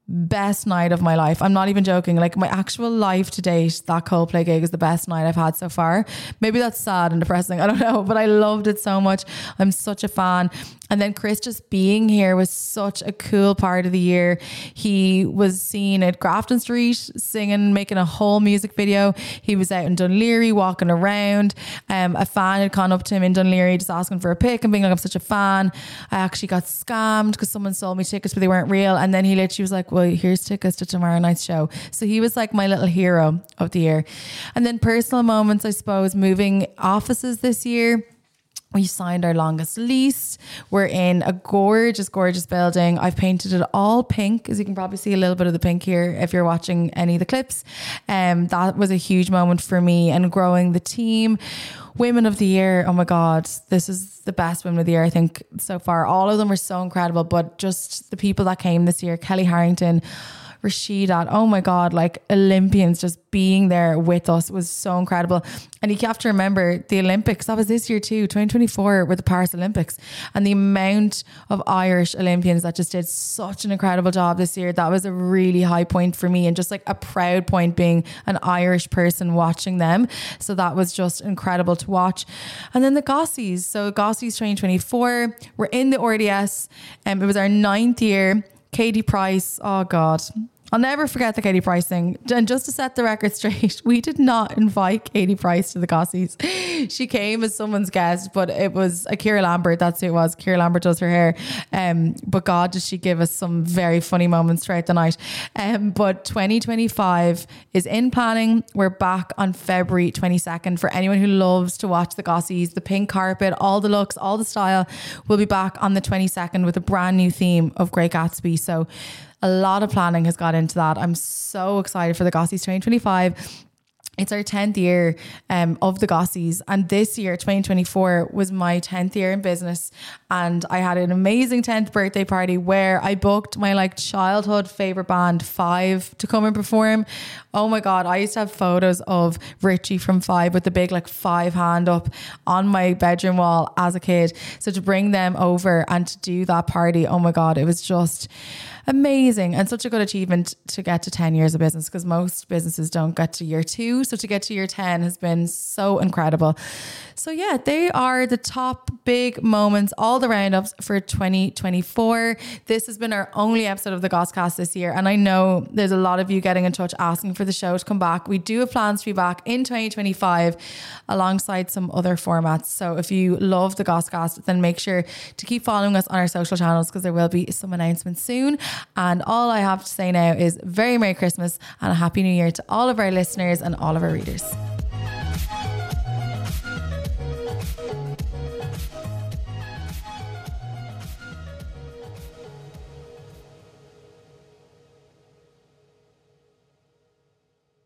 best night of my life. I'm not even joking. Like my actual life to date, that Coldplay gig is the best night I've had so far. Maybe that's sad and depressing. I don't know, but I loved it so much. I'm such a fan. And then Chris just being here was such a cool part of the year. He was seen at Grafton Street singing, making a whole music video. He was out in Dún Laoghaire walking around. Um, a fan had gone up to him in Dún Laoghaire just asking for a pic and being like, I'm such a fan. I actually got scammed because someone sold me tickets but they weren't real. And then he literally was like, well, here's tickets to tomorrow night's show. So he was like my little hero of the year. And then personal moments, I suppose, moving offices this year. We signed our longest lease. We're in a gorgeous, gorgeous building. I've painted it all pink, as you can probably see a little bit of the pink here if you're watching any of the clips. Um, that was a huge moment for me, and growing the team. Women of the year, oh my God, this is the best women of the year, I think, so far. All of them were so incredible, but just the people that came this year, Kelly Harrington, Rasheedat, oh my God, like Olympians just being there with us was so incredible. And you have to remember the Olympics, that was this year too, twenty twenty-four were the Paris Olympics, and the amount of Irish Olympians that just did such an incredible job this year. That was a really high point for me, and just like a proud point being an Irish person watching them. So that was just incredible to watch. And then the Gossies, so Gossies twenty twenty-four, we're in the R D S, and um, it was our ninth year. Katie Price, oh God, I'll never forget the Katie Price thing. And just to set the record straight, we did not invite Katie Price to the Gossies. She came as someone's guest, but it was a Ciara Lambert. That's who it was. Ciara Lambert does her hair. Um, but God, did she give us some very funny moments throughout the night. Um, but twenty twenty-five is in planning. We're back on February twenty-second. For anyone who loves to watch the Gossies, the pink carpet, all the looks, all the style, we'll be back on the twenty-second with a brand new theme of Great Gatsby. So a lot of planning has got into that. I'm so excited for the Gossies twenty twenty-five. It's our tenth year um, of the Gossies, and this year, twenty twenty-four, was my tenth year in business, and I had an amazing tenth birthday party where I booked my like childhood favorite band, Five, to come and perform. Oh my God, I used to have photos of Richie from Five with the big like Five hand up on my bedroom wall as a kid. So to bring them over and to do that party, oh my God, it was just amazing and such a good achievement to get to ten years of business, because most businesses don't get to year two. So to get to year ten has been so incredible. So yeah, they are the top big moments, all the roundups for twenty twenty-four. This has been our only episode of the Gosscast this year, and I know there's a lot of you getting in touch asking for the show to come back. We do have plans to be back in twenty twenty-five alongside some other formats. So if you love the Gosscast, then make sure to keep following us on our social channels, because there will be some announcements soon. And all I have to say now is very Merry Christmas and a Happy New Year to all of our listeners and all of our readers.